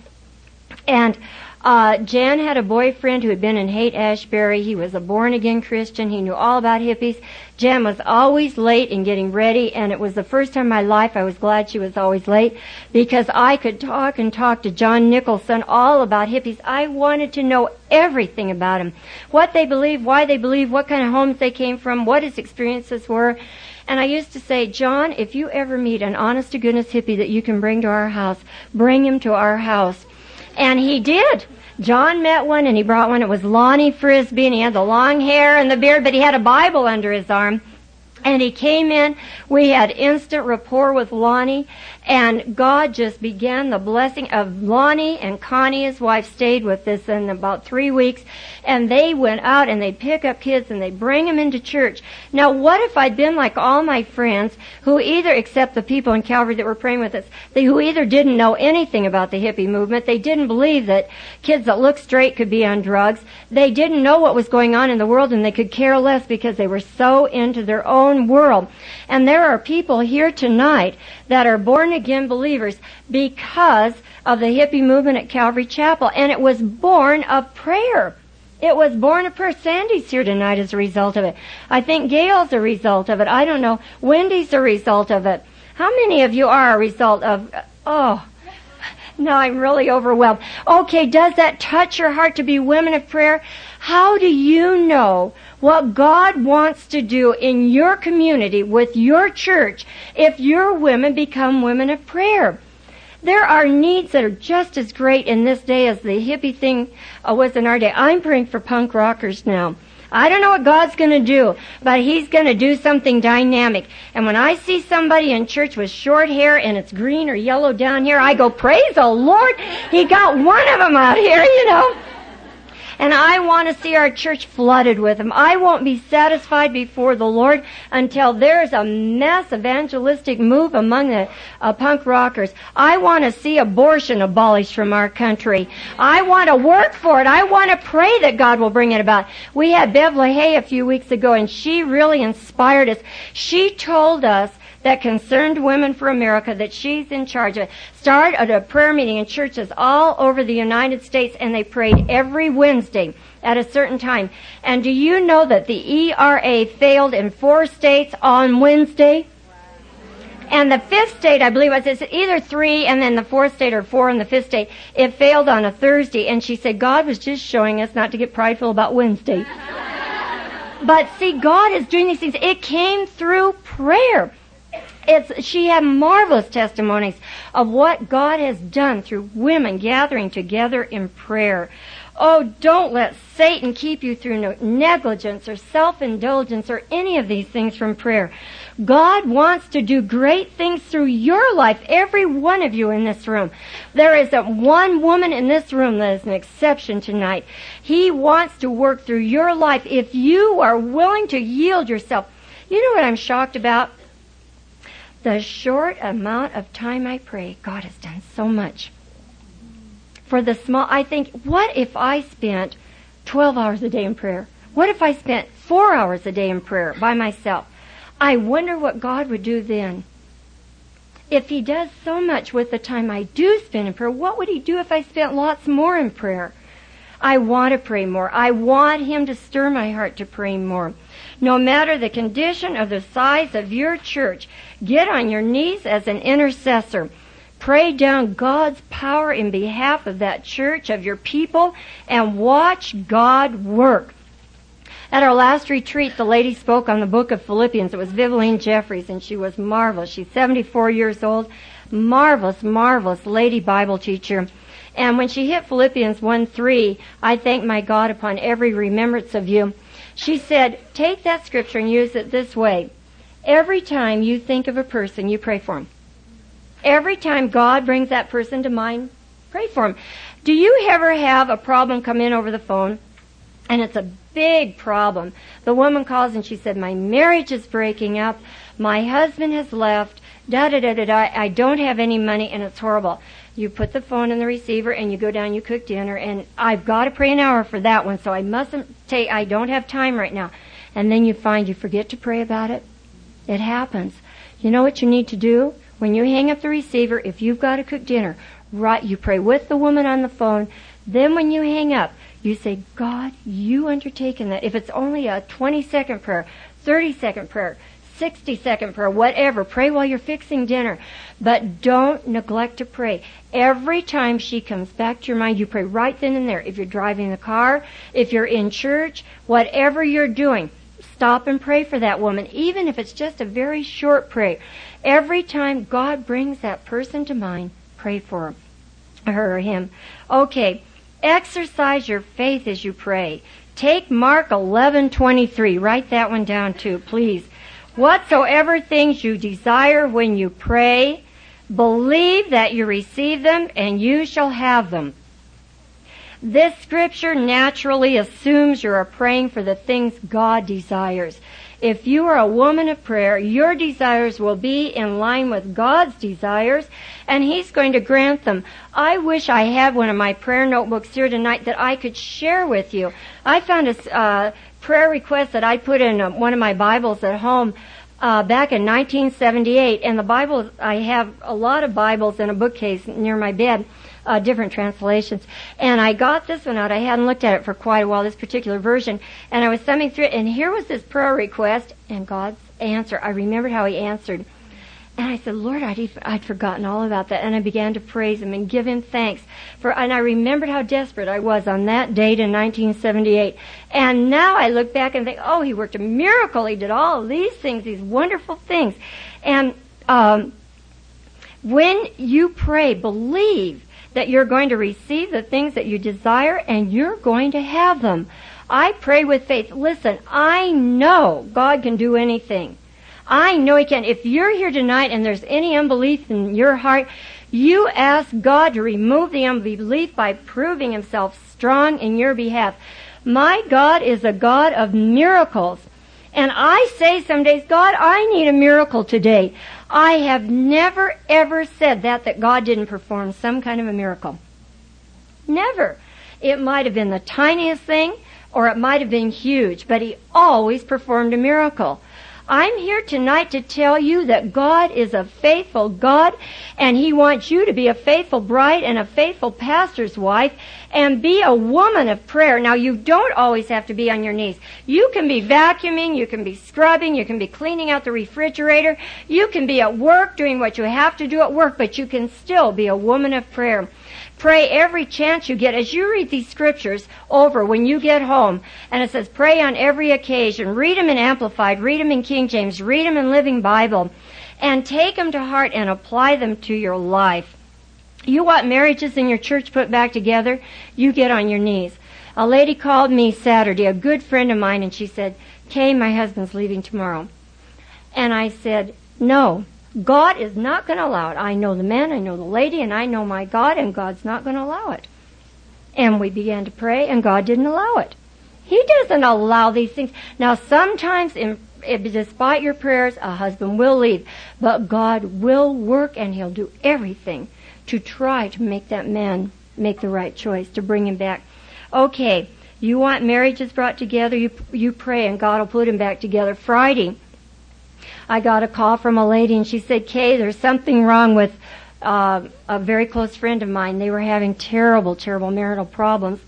And Uh, Jan had a boyfriend who had been in Haight-Ashbury. He was a born-again Christian. He knew all about hippies. Jan was always late in getting ready, and it was the first time in my life I was glad she was always late because I could talk and talk to John Nicholson all about hippies. I wanted to know everything about them, what they believed, why they believed, what kind of homes they came from, what his experiences were. And I used to say, John, if you ever meet an honest-to-goodness hippie that you can bring to our house, bring him to our house. And he did. John met one, and he brought one. It was Lonnie Frisbee, and he had the long hair and the beard, but he had a Bible under his arm. And he came in. We had instant rapport with Lonnie, and God just began the blessing of Lonnie, and Connie, his wife, stayed with us in about three weeks, and they went out and they'd pick up kids and they'd bring them into church. Now, what if I'd been like all my friends who either, except the people in Calvary that were praying with us, they who either didn't know anything about the hippie movement, they didn't believe that kids that looked straight could be on drugs, they didn't know what was going on in the world, and they could care less because they were so into their own world. And there are people here tonight that are born-again believers because of the hippie movement at Calvary Chapel, and it was born of prayer. It was born of prayer. Sandy's here tonight as a result of it. I think Gail's a result of it. I don't know. Wendy's a result of it. How many of you are a result of, oh, no, I'm really overwhelmed. Okay, does that touch your heart to be women of prayer? How do you know what God wants to do in your community with your church if your women become women of prayer? There are needs that are just as great in this day as the hippie thing uh, was in our day. I'm praying for punk rockers now. I don't know what God's going to do, but He's going to do something dynamic. And when I see somebody in church with short hair and it's green or yellow down here, I go, praise the Lord, He got one of them out here, you know. And I want to see our church flooded with them. I won't be satisfied before the Lord until there's a mass evangelistic move among the uh, punk rockers. I want to see abortion abolished from our country. I want to work for it. I want to pray that God will bring it about. We had Bev LaHaye a few weeks ago, and she really inspired us. She told us that Concerned Women for America, that she's in charge of it, started a prayer meeting in churches all over the United States, and they prayed every Wednesday at a certain time. And do you know that the E R A failed in four states on Wednesday? And the fifth state, I believe, was it's either three and then the fourth state, or four and the fifth state, it failed on a Thursday. And she said, God was just showing us not to get prideful about Wednesday. But see, God is doing these things. It came through prayer. It's, she had marvelous testimonies of what God has done through women gathering together in prayer. Oh, don't let Satan keep you through no negligence or self-indulgence or any of these things from prayer. God wants to do great things through your life, every one of you in this room. There is a one woman in this room that is an exception tonight. He wants to work through your life if you are willing to yield yourself. You know what I'm shocked about? The short amount of time I pray, God has done so much. For the small, I think, what if I spent twelve hours a day in prayer? What if I spent four hours a day in prayer by myself? I wonder what God would do then. If He does so much with the time I do spend in prayer, what would He do if I spent lots more in prayer? I want to pray more. I want Him to stir my heart to pray more. No matter the condition or the size of your church, get on your knees as an intercessor. Pray down God's power in behalf of that church, of your people, and watch God work. At our last retreat, the lady spoke on the book of Philippians. It was Vivian Jeffries, and she was marvelous. She's seventy-four years old. Marvelous, marvelous lady Bible teacher. And when she hit Philippians one three, I thank my God upon every remembrance of you. She said, take that scripture and use it this way. Every time you think of a person, you pray for him. Every time God brings that person to mind, pray for him. Do you ever have a problem come in over the phone? And it's a big problem. The woman calls and she said, my marriage is breaking up. My husband has left. Da da da da da. I don't have any money and it's horrible. You put the phone in the receiver and you go down, you cook dinner, and I've got to pray an hour for that one, so I mustn't take, I don't have time right now. And then you find you forget to pray about it. It happens. You know what you need to do? When you hang up the receiver, if you've got to cook dinner, right, you pray with the woman on the phone. Then when you hang up, you say, God, you undertaken that. If it's only a twenty second prayer, thirty second prayer, sixty second prayer, whatever, pray while you're fixing dinner. But don't neglect to pray. Every time she comes back to your mind, you pray right then and there. If you're driving the car, if you're in church, whatever you're doing, stop and pray for that woman, even if it's just a very short prayer. Every time God brings that person to mind, pray for her or him. Okay, exercise your faith as you pray. Take Mark eleven twenty-three. Write that one down too, please. Whatsoever things you desire when you pray, believe that you receive them and you shall have them. This scripture naturally assumes you are praying for the things God desires. If you are a woman of prayer, your desires will be in line with God's desires, and He's going to grant them. I wish I had one of my prayer notebooks here tonight that I could share with you. I found a uh, prayer request that I put in uh, one of my Bibles at home uh, back in nineteen seventy-eight, and the Bible, I have a lot of Bibles in a bookcase near my bed. Uh, different translations. And I got this one out. I hadn't looked at it for quite a while, this particular version. And I was thumbing through it, and here was this prayer request and God's answer. I remembered how He answered. And I said, Lord, I'd, I'd forgotten all about that. And I began to praise Him and give Him thanks. For, and I remembered how desperate I was on that date in nineteen seventy-eight. And now I look back and think, oh, He worked a miracle. He did all of these things, these wonderful things. And um, when you pray, believe that you're going to receive the things that you desire and you're going to have them. I pray with faith. Listen, I know God can do anything. I know He can. If you're here tonight and there's any unbelief in your heart, You ask God to remove the unbelief by proving himself strong in your behalf. My God is a God of miracles. And I say some days, God, I need a miracle today. I have never, ever said that, that God didn't perform some kind of a miracle. Never. It might have been the tiniest thing, or it might have been huge, but he always performed a miracle. I'm here tonight to tell you that God is a faithful God, and he wants you to be a faithful bride and a faithful pastor's wife, and be a woman of prayer. Now, you don't always have to be on your knees. You can be vacuuming, you can be scrubbing, you can be cleaning out the refrigerator, you can be at work doing what you have to do at work, but you can still be a woman of prayer. Pray every chance you get. As you read these scriptures over when you get home, and it says pray on every occasion, read them in Amplified, read them in King James, read them in Living Bible, and take them to heart and apply them to your life. You want marriages in your church put back together? You get on your knees. A lady called me Saturday, a good friend of mine, and she said, Kay, my husband's leaving tomorrow. And I said, no. God is not going to allow it. I know the man, I know the lady, and I know my God, and God's not going to allow it. And we began to pray, and God didn't allow it. He doesn't allow these things. Now, sometimes, in, if, despite your prayers, a husband will leave. But God will work, and he'll do everything to try to make that man make the right choice, to bring him back. Okay, you want marriages brought together, you, you pray, and God will put them back together. Friday, I got a call from a lady, and she said, Kay, there's something wrong with uh, a very close friend of mine. They were having terrible, terrible marital problems.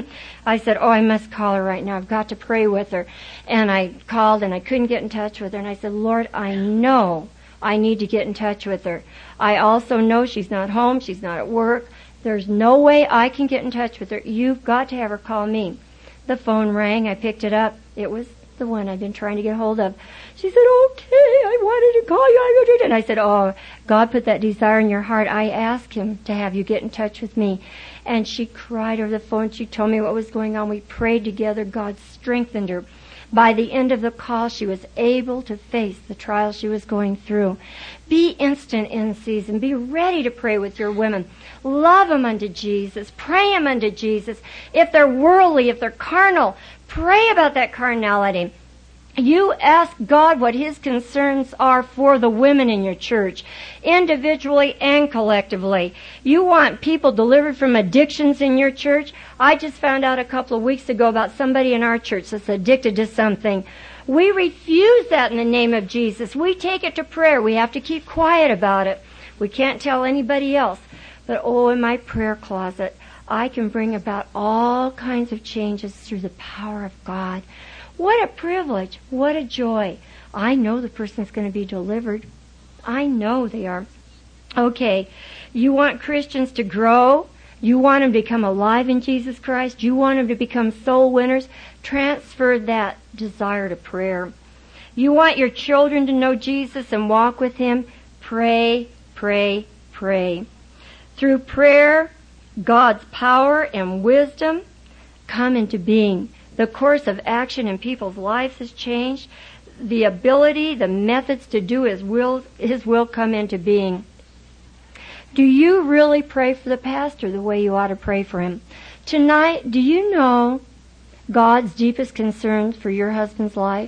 I said, oh, I must call her right now. I've got to pray with her. And I called, and I couldn't get in touch with her. And I said, Lord, I know I need to get in touch with her. I also know she's not home. She's not at work. There's no way I can get in touch with her. You've got to have her call me. The phone rang. I picked it up. It was the one I've been trying to get hold of. She said, okay, I wanted to call you. And I said, oh, God put that desire in your heart. I asked him to have you get in touch with me. And she cried over the phone. She told me what was going on. We prayed together. God strengthened her. By the end of the call, she was able to face the trial she was going through. Be instant in season. Be ready to pray with your women. Love them unto Jesus. Pray them unto Jesus. If they're worldly, if they're carnal, pray about that carnality. You ask God what his concerns are for the women in your church, individually and collectively. You want people delivered from addictions in your church? I just found out a couple of weeks ago about somebody in our church that's addicted to something. We refuse that in the name of Jesus. We take it to prayer. We have to keep quiet about it. We can't tell anybody else. But oh, in my prayer closet, I can bring about all kinds of changes through the power of God. What a privilege. What a joy. I know the person's going to be delivered. I know they are. Okay, you want Christians to grow? You want them to become alive in Jesus Christ? You want them to become soul winners? Transfer that desire to prayer. You want your children to know Jesus and walk with him? Pray, pray, pray. Through prayer, God's power and wisdom come into being. The course of action in people's lives has changed. The ability, the methods to do His will, His will come into being. Do you really pray for the pastor the way you ought to pray for him? Tonight, do you know God's deepest concerns for your husband's life?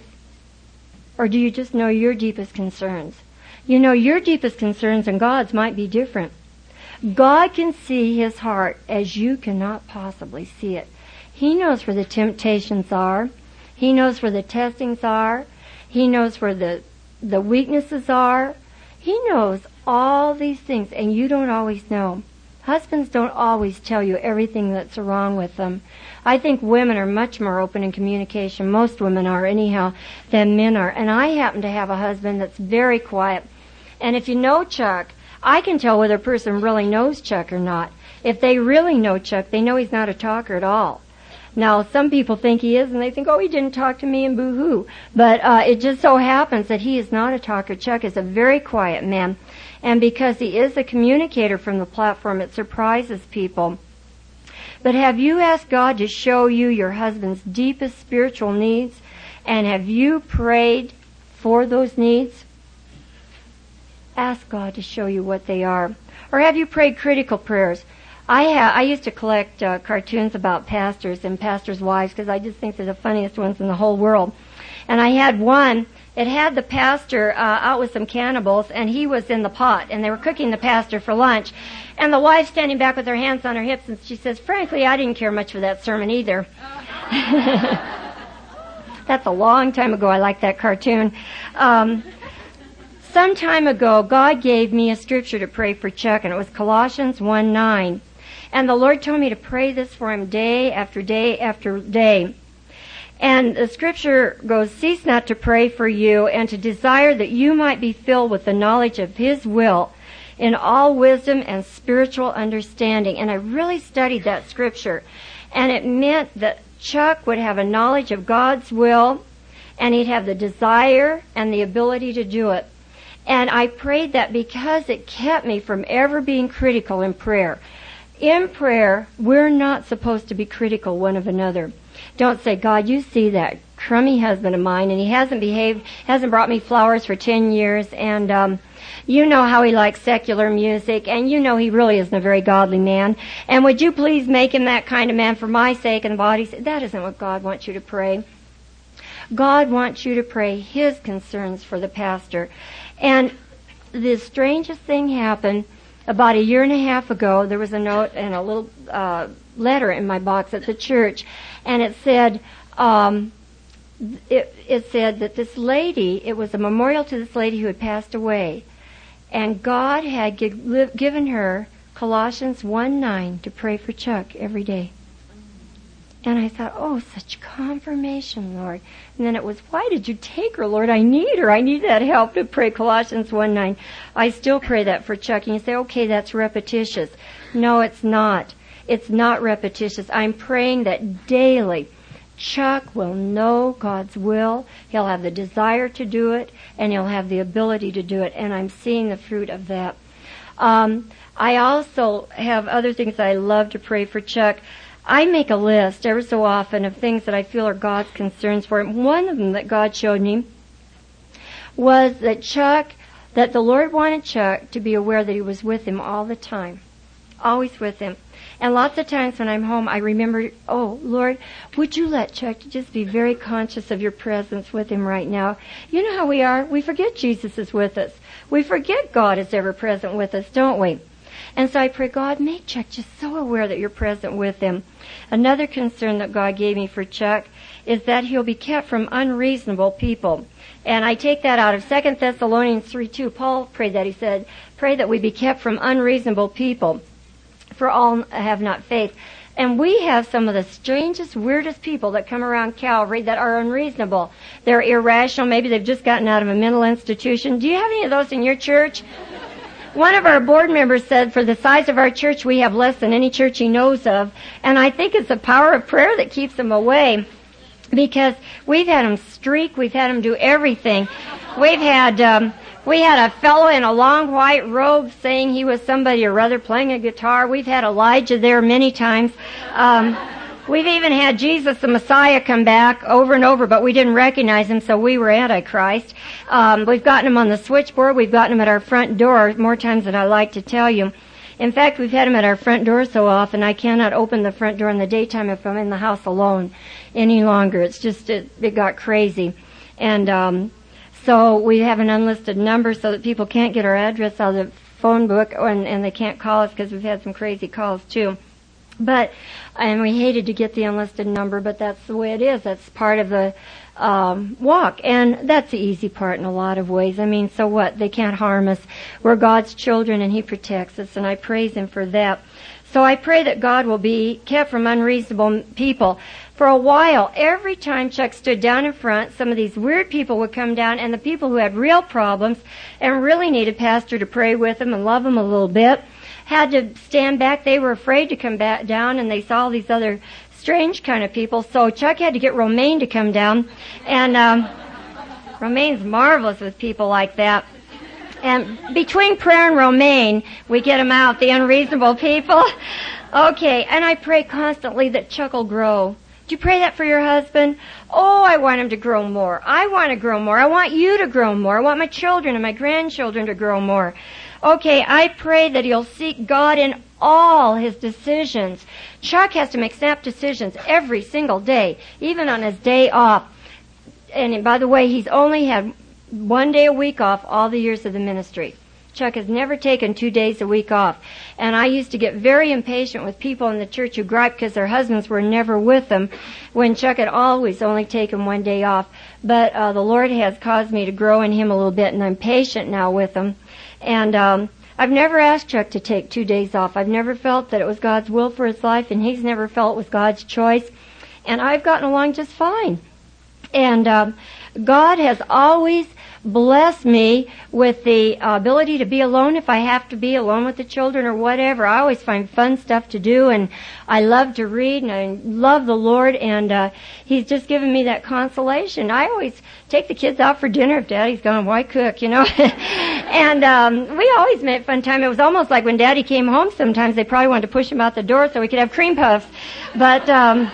Or do you just know your deepest concerns? You know, your deepest concerns and God's might be different. God can see His heart as you cannot possibly see it. He knows where the temptations are. He knows where the testings are. He knows where the, the weaknesses are. He knows all these things, and you don't always know. Husbands don't always tell you everything that's wrong with them. I think women are much more open in communication, most women are anyhow, than men are. And I happen to have a husband that's very quiet. And if you know Chuck, I can tell whether a person really knows Chuck or not. If they really know Chuck, they know he's not a talker at all. Now, some people think he is, and they think, oh, he didn't talk to me, and boo-hoo. But uh, it just so happens that he is not a talker. Chuck is a very quiet man. And because he is a communicator from the platform, it surprises people. But have you asked God to show you your husband's deepest spiritual needs? And have you prayed for those needs? Ask God to show you what they are. Or have you prayed critical prayers? I ha- I used to collect uh, cartoons about pastors and pastors' wives because I just think they're the funniest ones in the whole world. And I had one. It had the pastor uh, out with some cannibals, and he was in the pot, and they were cooking the pastor for lunch. And the wife standing back with her hands on her hips, and she says, frankly, I didn't care much for that sermon either. That's a long time ago. I like that cartoon. Um, some time ago, God gave me a scripture to pray for Chuck, and it was Colossians one nine. And the Lord told me to pray this for him day after day after day. And the scripture goes, cease not to pray for you and to desire that you might be filled with the knowledge of His will in all wisdom and spiritual understanding. And I really studied that scripture. And it meant that Chuck would have a knowledge of God's will, and he'd have the desire and the ability to do it. And I prayed that because it kept me from ever being critical in prayer. In prayer, we're not supposed to be critical one of another. Don't say, God, you see that crummy husband of mine, and he hasn't behaved, hasn't brought me flowers for ten years, and um, you know how he likes secular music, and you know he really isn't a very godly man, and would you please make him that kind of man for my sake and the body's sake? That isn't what God wants you to pray. God wants you to pray His concerns for the pastor. And the strangest thing happened about a year and a half ago. There was a note and a little uh, letter in my box at the church, and it said, um, it, it said that this lady, it was a memorial to this lady who had passed away, and God had gi- given her Colossians one nine to pray for Chuck every day. And I thought, oh, such confirmation, Lord. And then it was, why did you take her, Lord? I need her. I need that help to pray Colossians one nine. I still pray that for Chuck. And you say, okay, that's repetitious. No, it's not. It's not repetitious. I'm praying that daily Chuck will know God's will. He'll have the desire to do it, and he'll have the ability to do it. And I'm seeing the fruit of that. Um, I also have other things I love to pray for Chuck. I make a list every so often of things that I feel are God's concerns for him. One of them that God showed me was that Chuck, that the Lord wanted Chuck to be aware that He was with him all the time. Always with him. And lots of times when I'm home, I remember, oh, Lord, would you let Chuck just be very conscious of your presence with him right now? You know how we are. We forget Jesus is with us. We forget God is ever present with us, don't we? And so I pray, God, make Chuck just so aware that you're present with him. Another concern that God gave me for Chuck is that he'll be kept from unreasonable people. And I take that out of Second Thessalonians three two. Paul prayed that. He said, pray that we be kept from unreasonable people, for all have not faith. And we have some of the strangest, weirdest people that come around Calvary that are unreasonable. They're irrational. Maybe they've just gotten out of a mental institution. Do you have any of those in your church? One of our board members said, for the size of our church, we have less than any church he knows of. And I think it's the power of prayer that keeps them away. Because we've had them streak, we've had them do everything. We've had, um, we had a fellow in a long white robe saying he was somebody or other playing a guitar. We've had Elijah there many times. Um, we've even had Jesus the Messiah come back over and over, but we didn't recognize him, so we were Antichrist. Um, we've gotten him on the switchboard. We've gotten him at our front door more times than I like to tell you. In fact, we've had him at our front door so often I cannot open the front door in the daytime if I'm in the house alone any longer. It's just, it, it got crazy. And um, so we have an unlisted number so that people can't get our address out of the phone book, and, and they can't call us because we've had some crazy calls too. But, and we hated to get the unlisted number, but that's the way it is. That's part of the um, walk. And that's the easy part in a lot of ways. I mean, so what? They can't harm us. We're God's children and He protects us, and I praise Him for that. So I pray that God will be kept from unreasonable people. For a while, every time Chuck stood down in front, some of these weird people would come down, and the people who had real problems and really needed pastor to pray with them and love them a little bit had to stand back. They were afraid to come back down, and they saw all these other strange kind of people. So Chuck had to get Romaine to come down, and um, Romaine's marvelous with people like that. And between prayer and Romaine, we get them out, the unreasonable people. Okay, and I pray constantly that Chuck will grow Do you pray that for your husband? Oh, I want him to grow more. I want to grow more. I want you to grow more. I want my children and my grandchildren to grow more. Okay, I pray that he'll seek God in all his decisions. Chuck has to make snap decisions every single day, even on his day off. And by the way, he's only had one day a week off all the years of the ministry. Chuck has never taken two days a week off. And I used to get very impatient with people in the church who griped because their husbands were never with them when Chuck had always only taken one day off. But uh, the Lord has caused me to grow in him a little bit, and I'm patient now with him. And um, I've never asked Chuck to take two days off. I've never felt that it was God's will for his life, and he's never felt it was God's choice. And I've gotten along just fine. And um, God has always bless me with the uh, ability to be alone if I have to be alone with the children or whatever. I always find fun stuff to do, and I love to read, and I love the Lord, and uh, He's just given me that consolation. I always take the kids out for dinner if Daddy's gone. Why cook, you know? and um, we always made fun time. It was almost like when Daddy came home sometimes they probably wanted to push him out the door so we could have cream puffs. But... Um,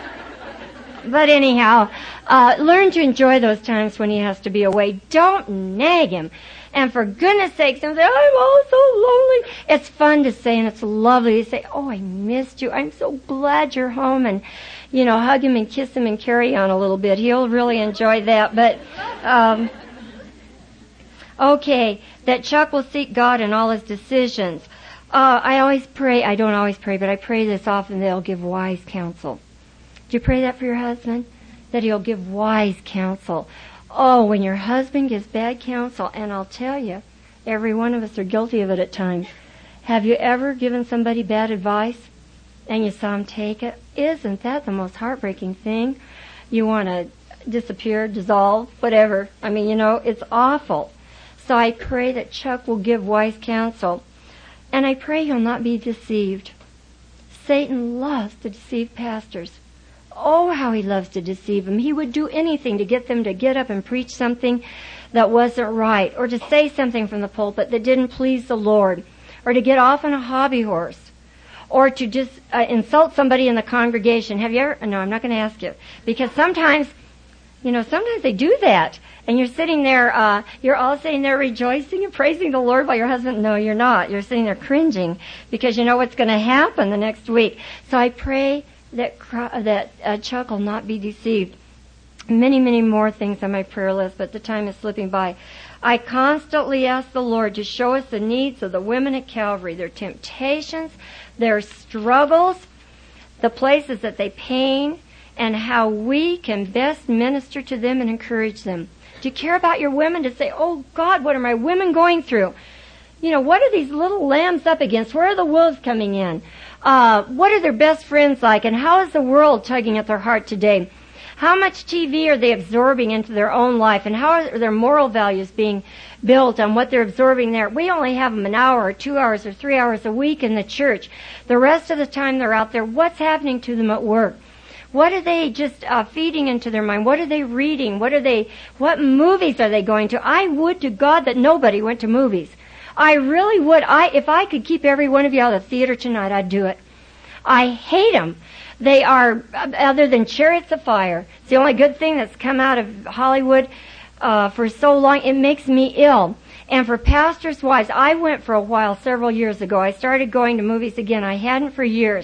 But anyhow, uh, learn to enjoy those times when he has to be away. Don't nag him. And for goodness sakes, don't say, I'm all so lonely. It's fun to say, and it's lovely to say, oh, I missed you. I'm so glad you're home. And, you know, hug him and kiss him and carry on a little bit. He'll really enjoy that. But, um, okay, that Chuck will seek God in all his decisions. Uh, I always pray, I don't always pray, but I pray this often that he'll give wise counsel. Do you pray that for your husband? That he'll give wise counsel. Oh, when your husband gives bad counsel, and I'll tell you, every one of us are guilty of it at times. Have you ever given somebody bad advice and you saw him take it? Isn't that the most heartbreaking thing? You want to disappear, dissolve, whatever. I mean, you know, it's awful. So I pray that Chuck will give wise counsel. And I pray he'll not be deceived. Satan loves to deceive pastors. Oh, how he loves to deceive them. He would do anything to get them to get up and preach something that wasn't right, or to say something from the pulpit that didn't please the Lord, or to get off on a hobby horse, or to just uh, insult somebody in the congregation. Have you ever? No, I'm not going to ask you. Because sometimes, you know, sometimes they do that. And you're sitting there, uh, you're all sitting there rejoicing and praising the Lord while your husband, no, you're not. You're sitting there cringing because you know what's going to happen the next week. So I pray that that uh, Chuck will not be deceived. Many, many more things on my prayer list, but the time is slipping by. I constantly ask the Lord to show us the needs of the women at Calvary, their temptations, their struggles, the places that they pain, and how we can best minister to them and encourage them. Do you care about your women to say, oh God, what are my women going through? You know, what are these little lambs up against? Where are the wolves coming in? Uh, what are their best friends like? And how is the world tugging at their heart today? How much T V are they absorbing into their own life? And how are their moral values being built on what they're absorbing there? We only have them an hour or two hours or three hours a week in the church. The rest of the time they're out there. What's happening to them at work? What are they just uh, feeding into their mind? What are they reading? What are they, what movies are they going to? I would to God that nobody went to movies. I really would. I, if I could keep every one of you out of the theater tonight, I'd do it. I hate them. They are, other than Chariots of Fire, it's the only good thing that's come out of Hollywood uh, for so long. It makes me ill. And for pastors' wives, I went for a while several years ago. I started going to movies again. I hadn't for years.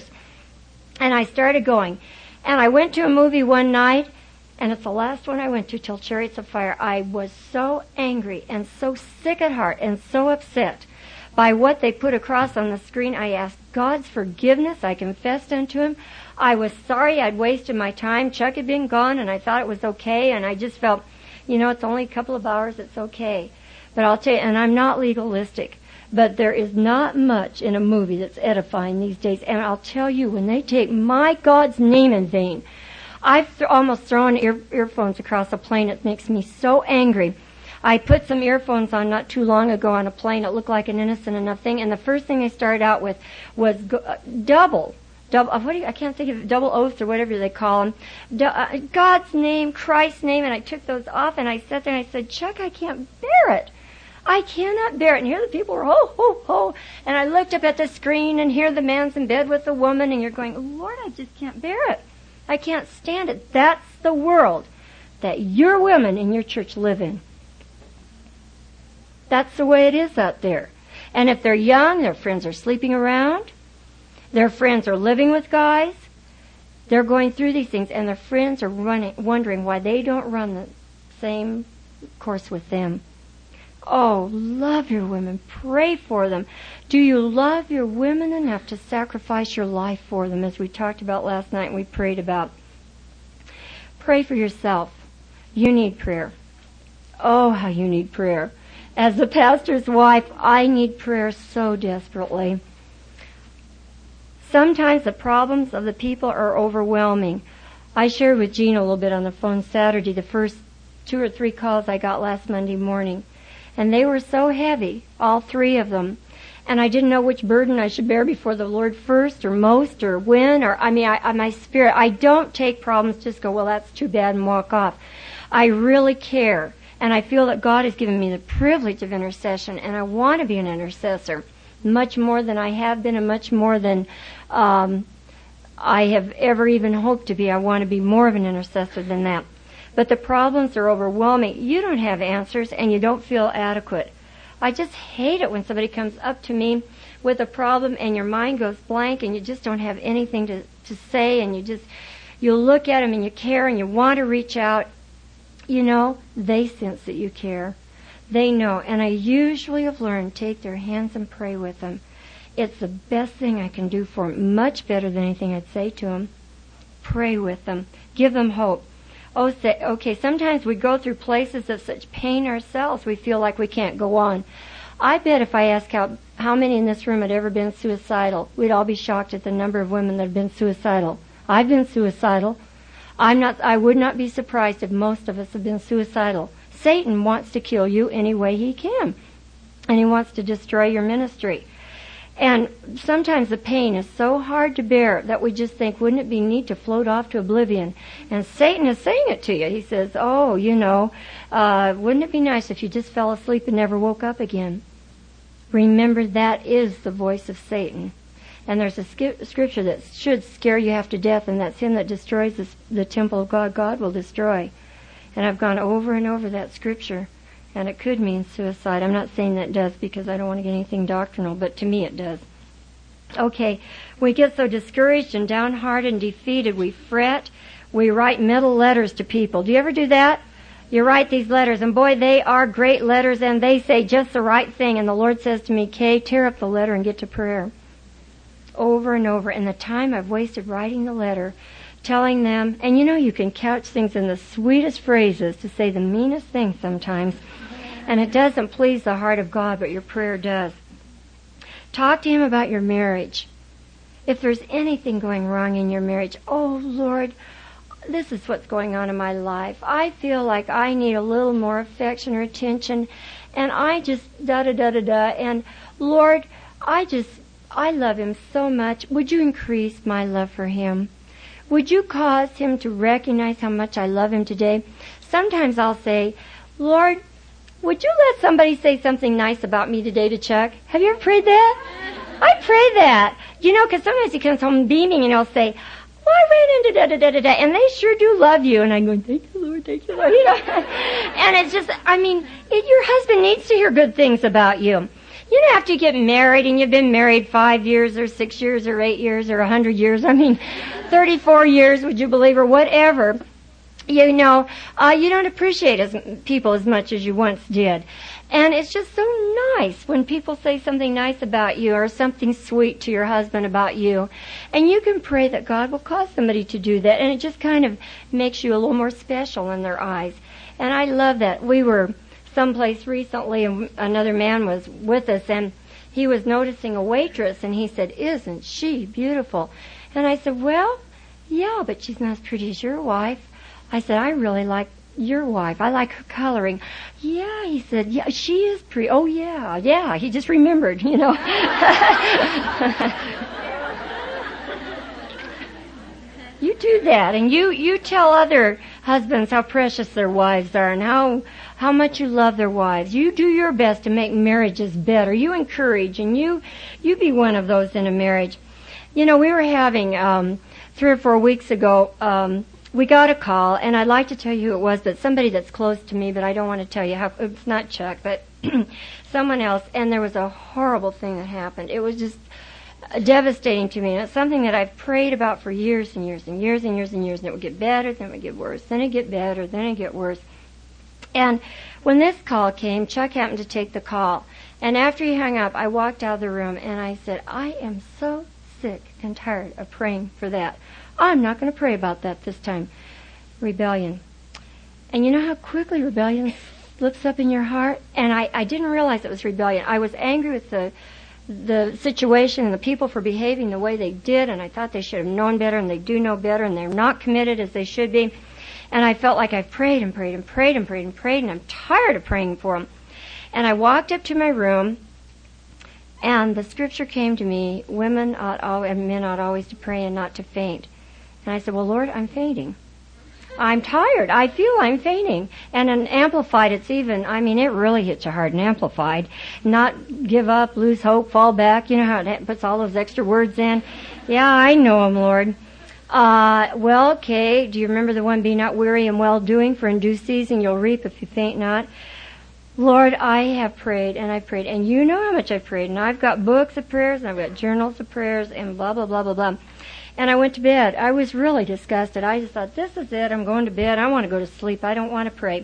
And I started going. And I went to a movie one night, and it's the last one I went to till Chariots of Fire. I was so angry and so sick at heart and so upset by what they put across on the screen. I asked God's forgiveness. I confessed unto Him. I was sorry I'd wasted my time. Chuck had been gone, and I thought it was okay, and I just felt, you know, it's only a couple of hours. It's okay. But I'll tell you, and I'm not legalistic, but there is not much in a movie that's edifying these days. And I'll tell you, when they take my God's name in vain, I've th- almost thrown ear- earphones across a plane. It makes me so angry. I put some earphones on not too long ago on a plane. It looked like an innocent enough thing. And the first thing I started out with was go- uh, double, double, uh, what do you, I can't think of it, double oaths or whatever they call them. Do- uh, God's name, Christ's name, and I took those off and I sat there and I said, Chuck, I can't bear it. I cannot bear it. And here the people were, ho, ho, ho. And I looked up at the screen and here the man's in bed with the woman and you're going, Lord, I just can't bear it. I can't stand it. That's the world that your women in your church live in. That's the way it is out there. And if they're young, their friends are sleeping around, their friends are living with guys, they're going through these things, and their friends are running, wondering why they don't run the same course with them. Oh, love your women. Pray for them. Do you love your women enough to sacrifice your life for them, as we talked about last night and we prayed about? Pray for yourself. You need prayer. Oh, how you need prayer. As the pastor's wife, I need prayer so desperately. Sometimes the problems of the people are overwhelming. I shared with Gene a little bit on the phone Saturday, the first two or three calls I got last Monday morning. And they were so heavy, all three of them. And I didn't know which burden I should bear before the Lord first, or most, or when, or, I mean, I, I, my spirit. I don't take problems, just go, well, that's too bad, and walk off. I really care. And I feel that God has given me the privilege of intercession, and I want to be an intercessor, much more than I have been, and much more than um, I have ever even hoped to be. I want to be more of an intercessor than that. But the problems are overwhelming. You don't have answers, and you don't feel adequate. I just hate it when somebody comes up to me with a problem, and your mind goes blank, and you just don't have anything to, to say, and you just, you look at them, and you care, and you want to reach out. You know, they sense that you care. They know. And I usually have learned, take their hands and pray with them. It's the best thing I can do for them, much better than anything I'd say to them. Pray with them. Give them hope. Oh, say, okay, sometimes we go through places of such pain ourselves, we feel like we can't go on. I bet if I asked how, how many in this room had ever been suicidal, we'd all be shocked at the number of women that have been suicidal. I've been suicidal. I'm not, I would not be surprised if most of us have been suicidal. Satan wants to kill you any way he can. And he wants to destroy your ministry. And sometimes the pain is so hard to bear that we just think, wouldn't it be neat to float off to oblivion? And Satan is saying it to you. He says, oh, you know, uh, wouldn't it be nice if you just fell asleep and never woke up again? Remember, that is the voice of Satan. And there's a sk- scripture that should scare you half to death, and that's him that destroys the, the temple of God, God will destroy. And I've gone over and over that scripture. And it could mean suicide. I'm not saying that it does because I don't want to get anything doctrinal, but to me it does. Okay, we get so discouraged and downhearted and defeated, we fret. We write middle letters to people. Do you ever do that? You write these letters, and boy, they are great letters, and they say just the right thing. And the Lord says to me, Kay, tear up the letter and get to prayer. Over and over. And the time I've wasted writing the letter, telling them, and you know you can couch things in the sweetest phrases to say the meanest things sometimes. And it doesn't please the heart of God, but your prayer does. Talk to Him about your marriage. If there's anything going wrong in your marriage, oh Lord, this is what's going on in my life. I feel like I need a little more affection or attention, and I just da-da-da-da-da, and Lord, I just, I love Him so much. Would you increase my love for Him? Would you cause Him to recognize how much I love Him today? Sometimes I'll say, Lord, would you let somebody say something nice about me today to Chuck? Have you ever prayed that? I pray that. You know, because sometimes he comes home beaming and he'll say, well, I ran into da-da-da-da-da, and they sure do love you. And I'm going, thank you, Lord, thank you, Lord. You know? And it's just, I mean, it, your husband needs to hear good things about you. You know, after you get married and you've been married five years or six years or eight years or a hundred years, I mean, thirty-four years, would you believe, or whatever, you know, uh, you don't appreciate as people as much as you once did. And it's just so nice when people say something nice about you or something sweet to your husband about you. And you can pray that God will cause somebody to do that. And it just kind of makes you a little more special in their eyes. And I love that. We were someplace recently and another man was with us, and he was noticing a waitress, and he said, isn't she beautiful? And I said, well, yeah, but she's not as pretty as your wife. I said, I really like your wife. I like her coloring. Yeah, he said, yeah, she is pretty. Oh, yeah, yeah. He just remembered, you know. You do that, and you, you tell other husbands how precious their wives are and how, how much you love their wives. You do your best to make marriages better. You encourage, and you, you be one of those in a marriage. You know, we were having, um, three or four weeks ago, um, we got a call, and I'd like to tell you who it was, but somebody that's close to me, but I don't want to tell you how. It's not Chuck, but someone else, and there was a horrible thing that happened. It was just devastating to me, and it's something that I've prayed about for years and years and years and years and years, and it would get better, then it would get worse, then it would get better, then it would get worse. And when this call came, Chuck happened to take the call, and after he hung up, I walked out of the room, and I said, I am so sick and tired of praying for that. I'm not going to pray about that this time. Rebellion. And you know how quickly rebellion slips up in your heart? And I, I didn't realize it was rebellion. I was angry with the the situation and the people for behaving the way they did, and I thought they should have known better, and they do know better, and they're not committed as they should be. And I felt like I prayed and prayed and prayed and prayed and prayed, and I'm tired of praying for them. And I walked up to my room, and the scripture came to me, women ought always, and men ought always to pray and not to faint. And I said, well, Lord, I'm fainting. I'm tired. I feel I'm fainting. And in Amplified, it's even, I mean, it really hits you hard in Amplified. Not give up, lose hope, fall back. You know how it puts all those extra words in? Yeah, I know them, Lord. Uh, well, okay, do you remember the one, be not weary in well-doing, for in due season you'll reap if you faint not? Lord, I have prayed, and I've prayed, and you know how much I've prayed, and I've got books of prayers, and I've got journals of prayers, and blah, blah, blah, blah, blah. And I went to bed. I was really disgusted. I just thought, this is it. I'm going to bed. I want to go to sleep. I don't want to pray.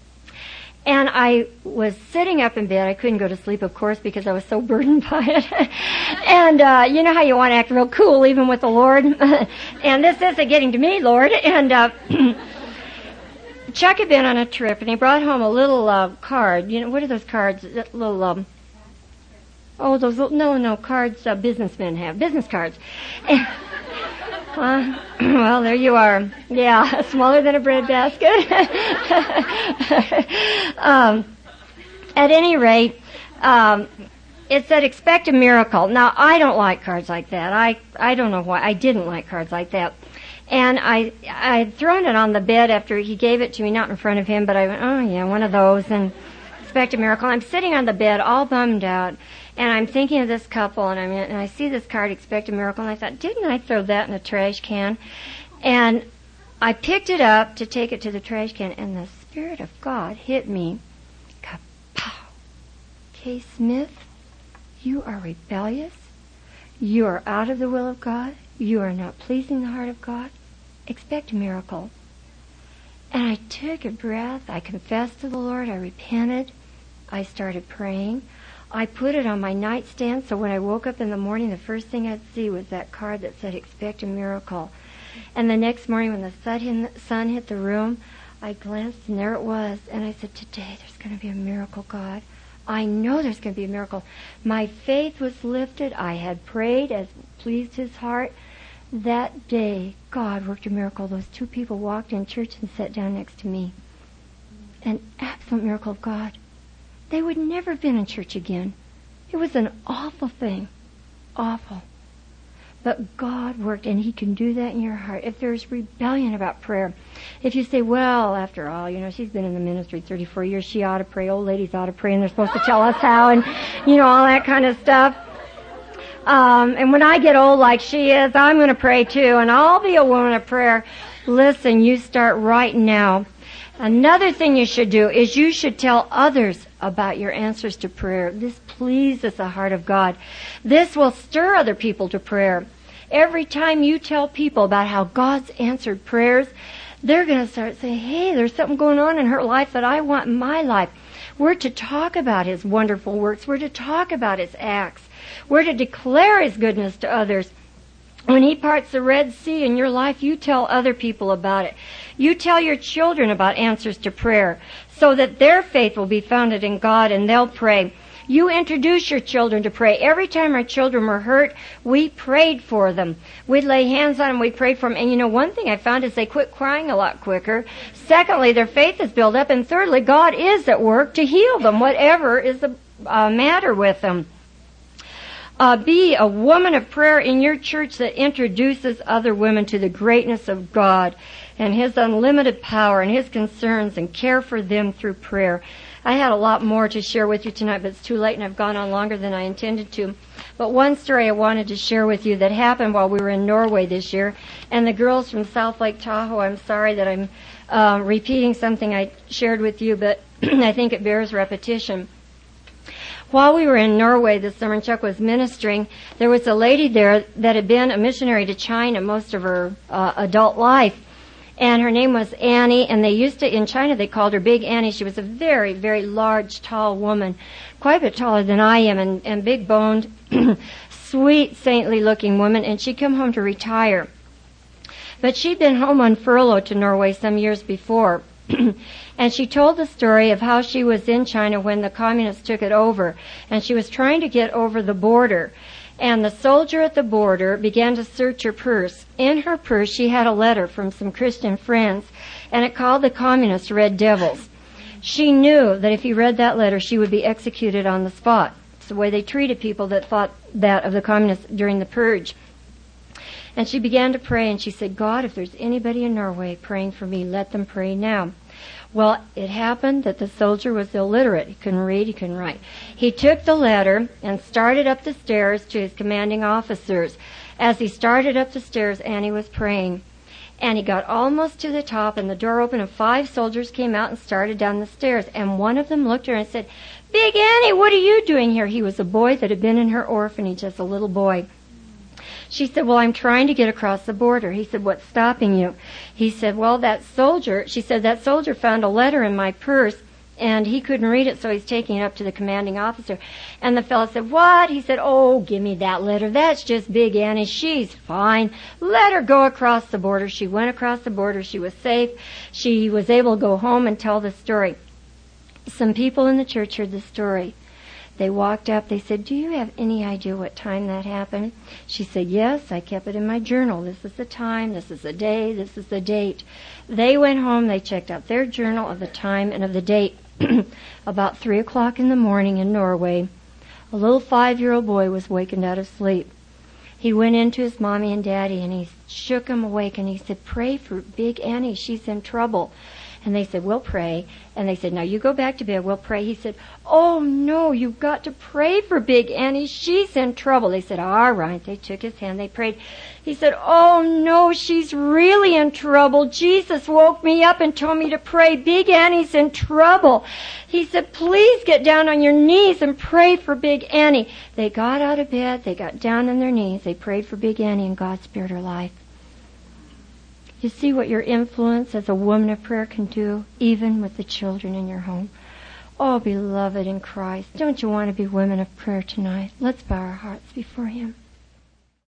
And I was sitting up in bed. I couldn't go to sleep, of course, because I was so burdened by it. and uh, you know how you want to act real cool even with the Lord? And this isn't getting to me, Lord. And uh, Chuck had been on a trip, and he brought home a little uh, card. You know, what are those cards? That little... Um, Oh, those little, no, no, cards uh, businessmen have. Business cards. And, uh, well, there you are. Yeah, smaller than a bread basket. um, at any rate, um, it said expect a miracle. Now, I don't like cards like that. I, I don't know why. I didn't like cards like that. And I, I had thrown it on the bed after he gave it to me, not in front of him, but I went, oh, yeah, one of those, and expect a miracle. I'm sitting on the bed all bummed out. And I'm thinking of this couple, and, I'm, and I see this card, expect a miracle, and I thought, didn't I throw that in the trash can? And I picked it up to take it to the trash can, and the Spirit of God hit me. Kapow! Kay Smith, you are rebellious. You are out of the will of God. You are not pleasing the heart of God. Expect a miracle. And I took a breath. I confessed to the Lord. I repented. I started praying. I put it on my nightstand, so when I woke up in the morning, the first thing I'd see was that card that said, expect a miracle. And the next morning, when the sun hit the room, I glanced, and there it was. And I said, today there's going to be a miracle, God. I know there's going to be a miracle. My faith was lifted. I had prayed as pleased his heart. That day, God worked a miracle. Those two people walked in church and sat down next to me. An absolute miracle of God. They would never have been in church again. It was an awful thing. Awful. But God worked, and He can do that in your heart. If there's rebellion about prayer, if you say, well, after all, you know, she's been in the ministry thirty-four years, she ought to pray, old ladies ought to pray, and they're supposed to tell us how, and, you know, all that kind of stuff. Um, and when I get old like she is, I'm going to pray too, and I'll be a woman of prayer. Listen, you start right now. Another thing you should do is you should tell others about your answers to prayer. This pleases the heart of God. This will stir other people to prayer. Every time you tell people about how God's answered prayers, they're going to start saying, hey, there's something going on in her life that I want in my life. We're to talk about His wonderful works. We're to talk about His acts. We're to declare His goodness to others. When He parts the Red Sea in your life, you tell other people about it. You tell your children about answers to prayer so that their faith will be founded in God and they'll pray. You introduce your children to pray. Every time our children were hurt, we prayed for them. We'd lay hands on them, we prayed for them. And you know, one thing I found is they quit crying a lot quicker. Secondly, their faith is built up. And thirdly, God is at work to heal them, whatever is the uh, matter with them. Uh, be a woman of prayer in your church that introduces other women to the greatness of God and His unlimited power and His concerns, and care for them through prayer. I had a lot more to share with you tonight, but it's too late and I've gone on longer than I intended to. But one story I wanted to share with you that happened while we were in Norway this year, and the girls from South Lake Tahoe, I'm sorry that I'm uh, repeating something I shared with you, but I think it bears repetition. While we were in Norway this summer and Chuck was ministering, there was a lady there that had been a missionary to China most of her uh, adult life. And her name was Annie, and they used to, in China, they called her Big Annie. She was a very, very large, tall woman, quite a bit taller than I am, and, and big-boned, sweet, saintly-looking woman, and she'd come home to retire. But she'd been home on furlough to Norway some years before, and she told the story of how she was in China when the communists took it over, and she was trying to get over the border. And the soldier at the border began to search her purse. In her purse, she had a letter from some Christian friends, and it called the communists red devils. She knew that if he read that letter, she would be executed on the spot. It's the way they treated people that thought that of the communists during the purge. And she began to pray, and she said, God, if there's anybody in Norway praying for me, let them pray now. Well, it happened that the soldier was illiterate. He couldn't read, he couldn't write. He took the letter and started up the stairs to his commanding officers. As he started up the stairs, Annie was praying. And he got almost to the top, and the door opened, and five soldiers came out and started down the stairs. And one of them looked at her and said, Big Annie, what are you doing here? He was a boy that had been in her orphanage as a little boy. She said, well, I'm trying to get across the border. He said, what's stopping you? He said, well, that soldier, she said, that soldier found a letter in my purse, and he couldn't read it, so he's taking it up to the commanding officer. And the fellow said, what? He said, oh, give me that letter. That's just Big Annie. She's fine. Let her go across the border. She went across the border. She was safe. She was able to go home and tell the story. Some people in the church heard the story. They walked up. They said, do you have any idea what time that happened? She said, yes, I kept it in my journal. This is the time, this is the day, this is the date. They went home. They checked out their journal of the time and of the date. About three o'clock in the morning in Norway, a little five-year-old boy was wakened out of sleep. He went into his mommy and daddy, and he shook him awake, and he said, pray for Big Annie. She's in trouble. And they said, we'll pray. And they said, now you go back to bed, we'll pray. He said, oh no, you've got to pray for Big Annie. She's in trouble. They said, all right. They took his hand, they prayed. He said, oh no, she's really in trouble. Jesus woke me up and told me to pray. Big Annie's in trouble. He said, please get down on your knees and pray for Big Annie. They got out of bed, they got down on their knees, they prayed for Big Annie, and God spared her life. You see what your influence as a woman of prayer can do, even with the children in your home. Oh, beloved in Christ, don't you want to be women of prayer tonight? Let's bow our hearts before Him.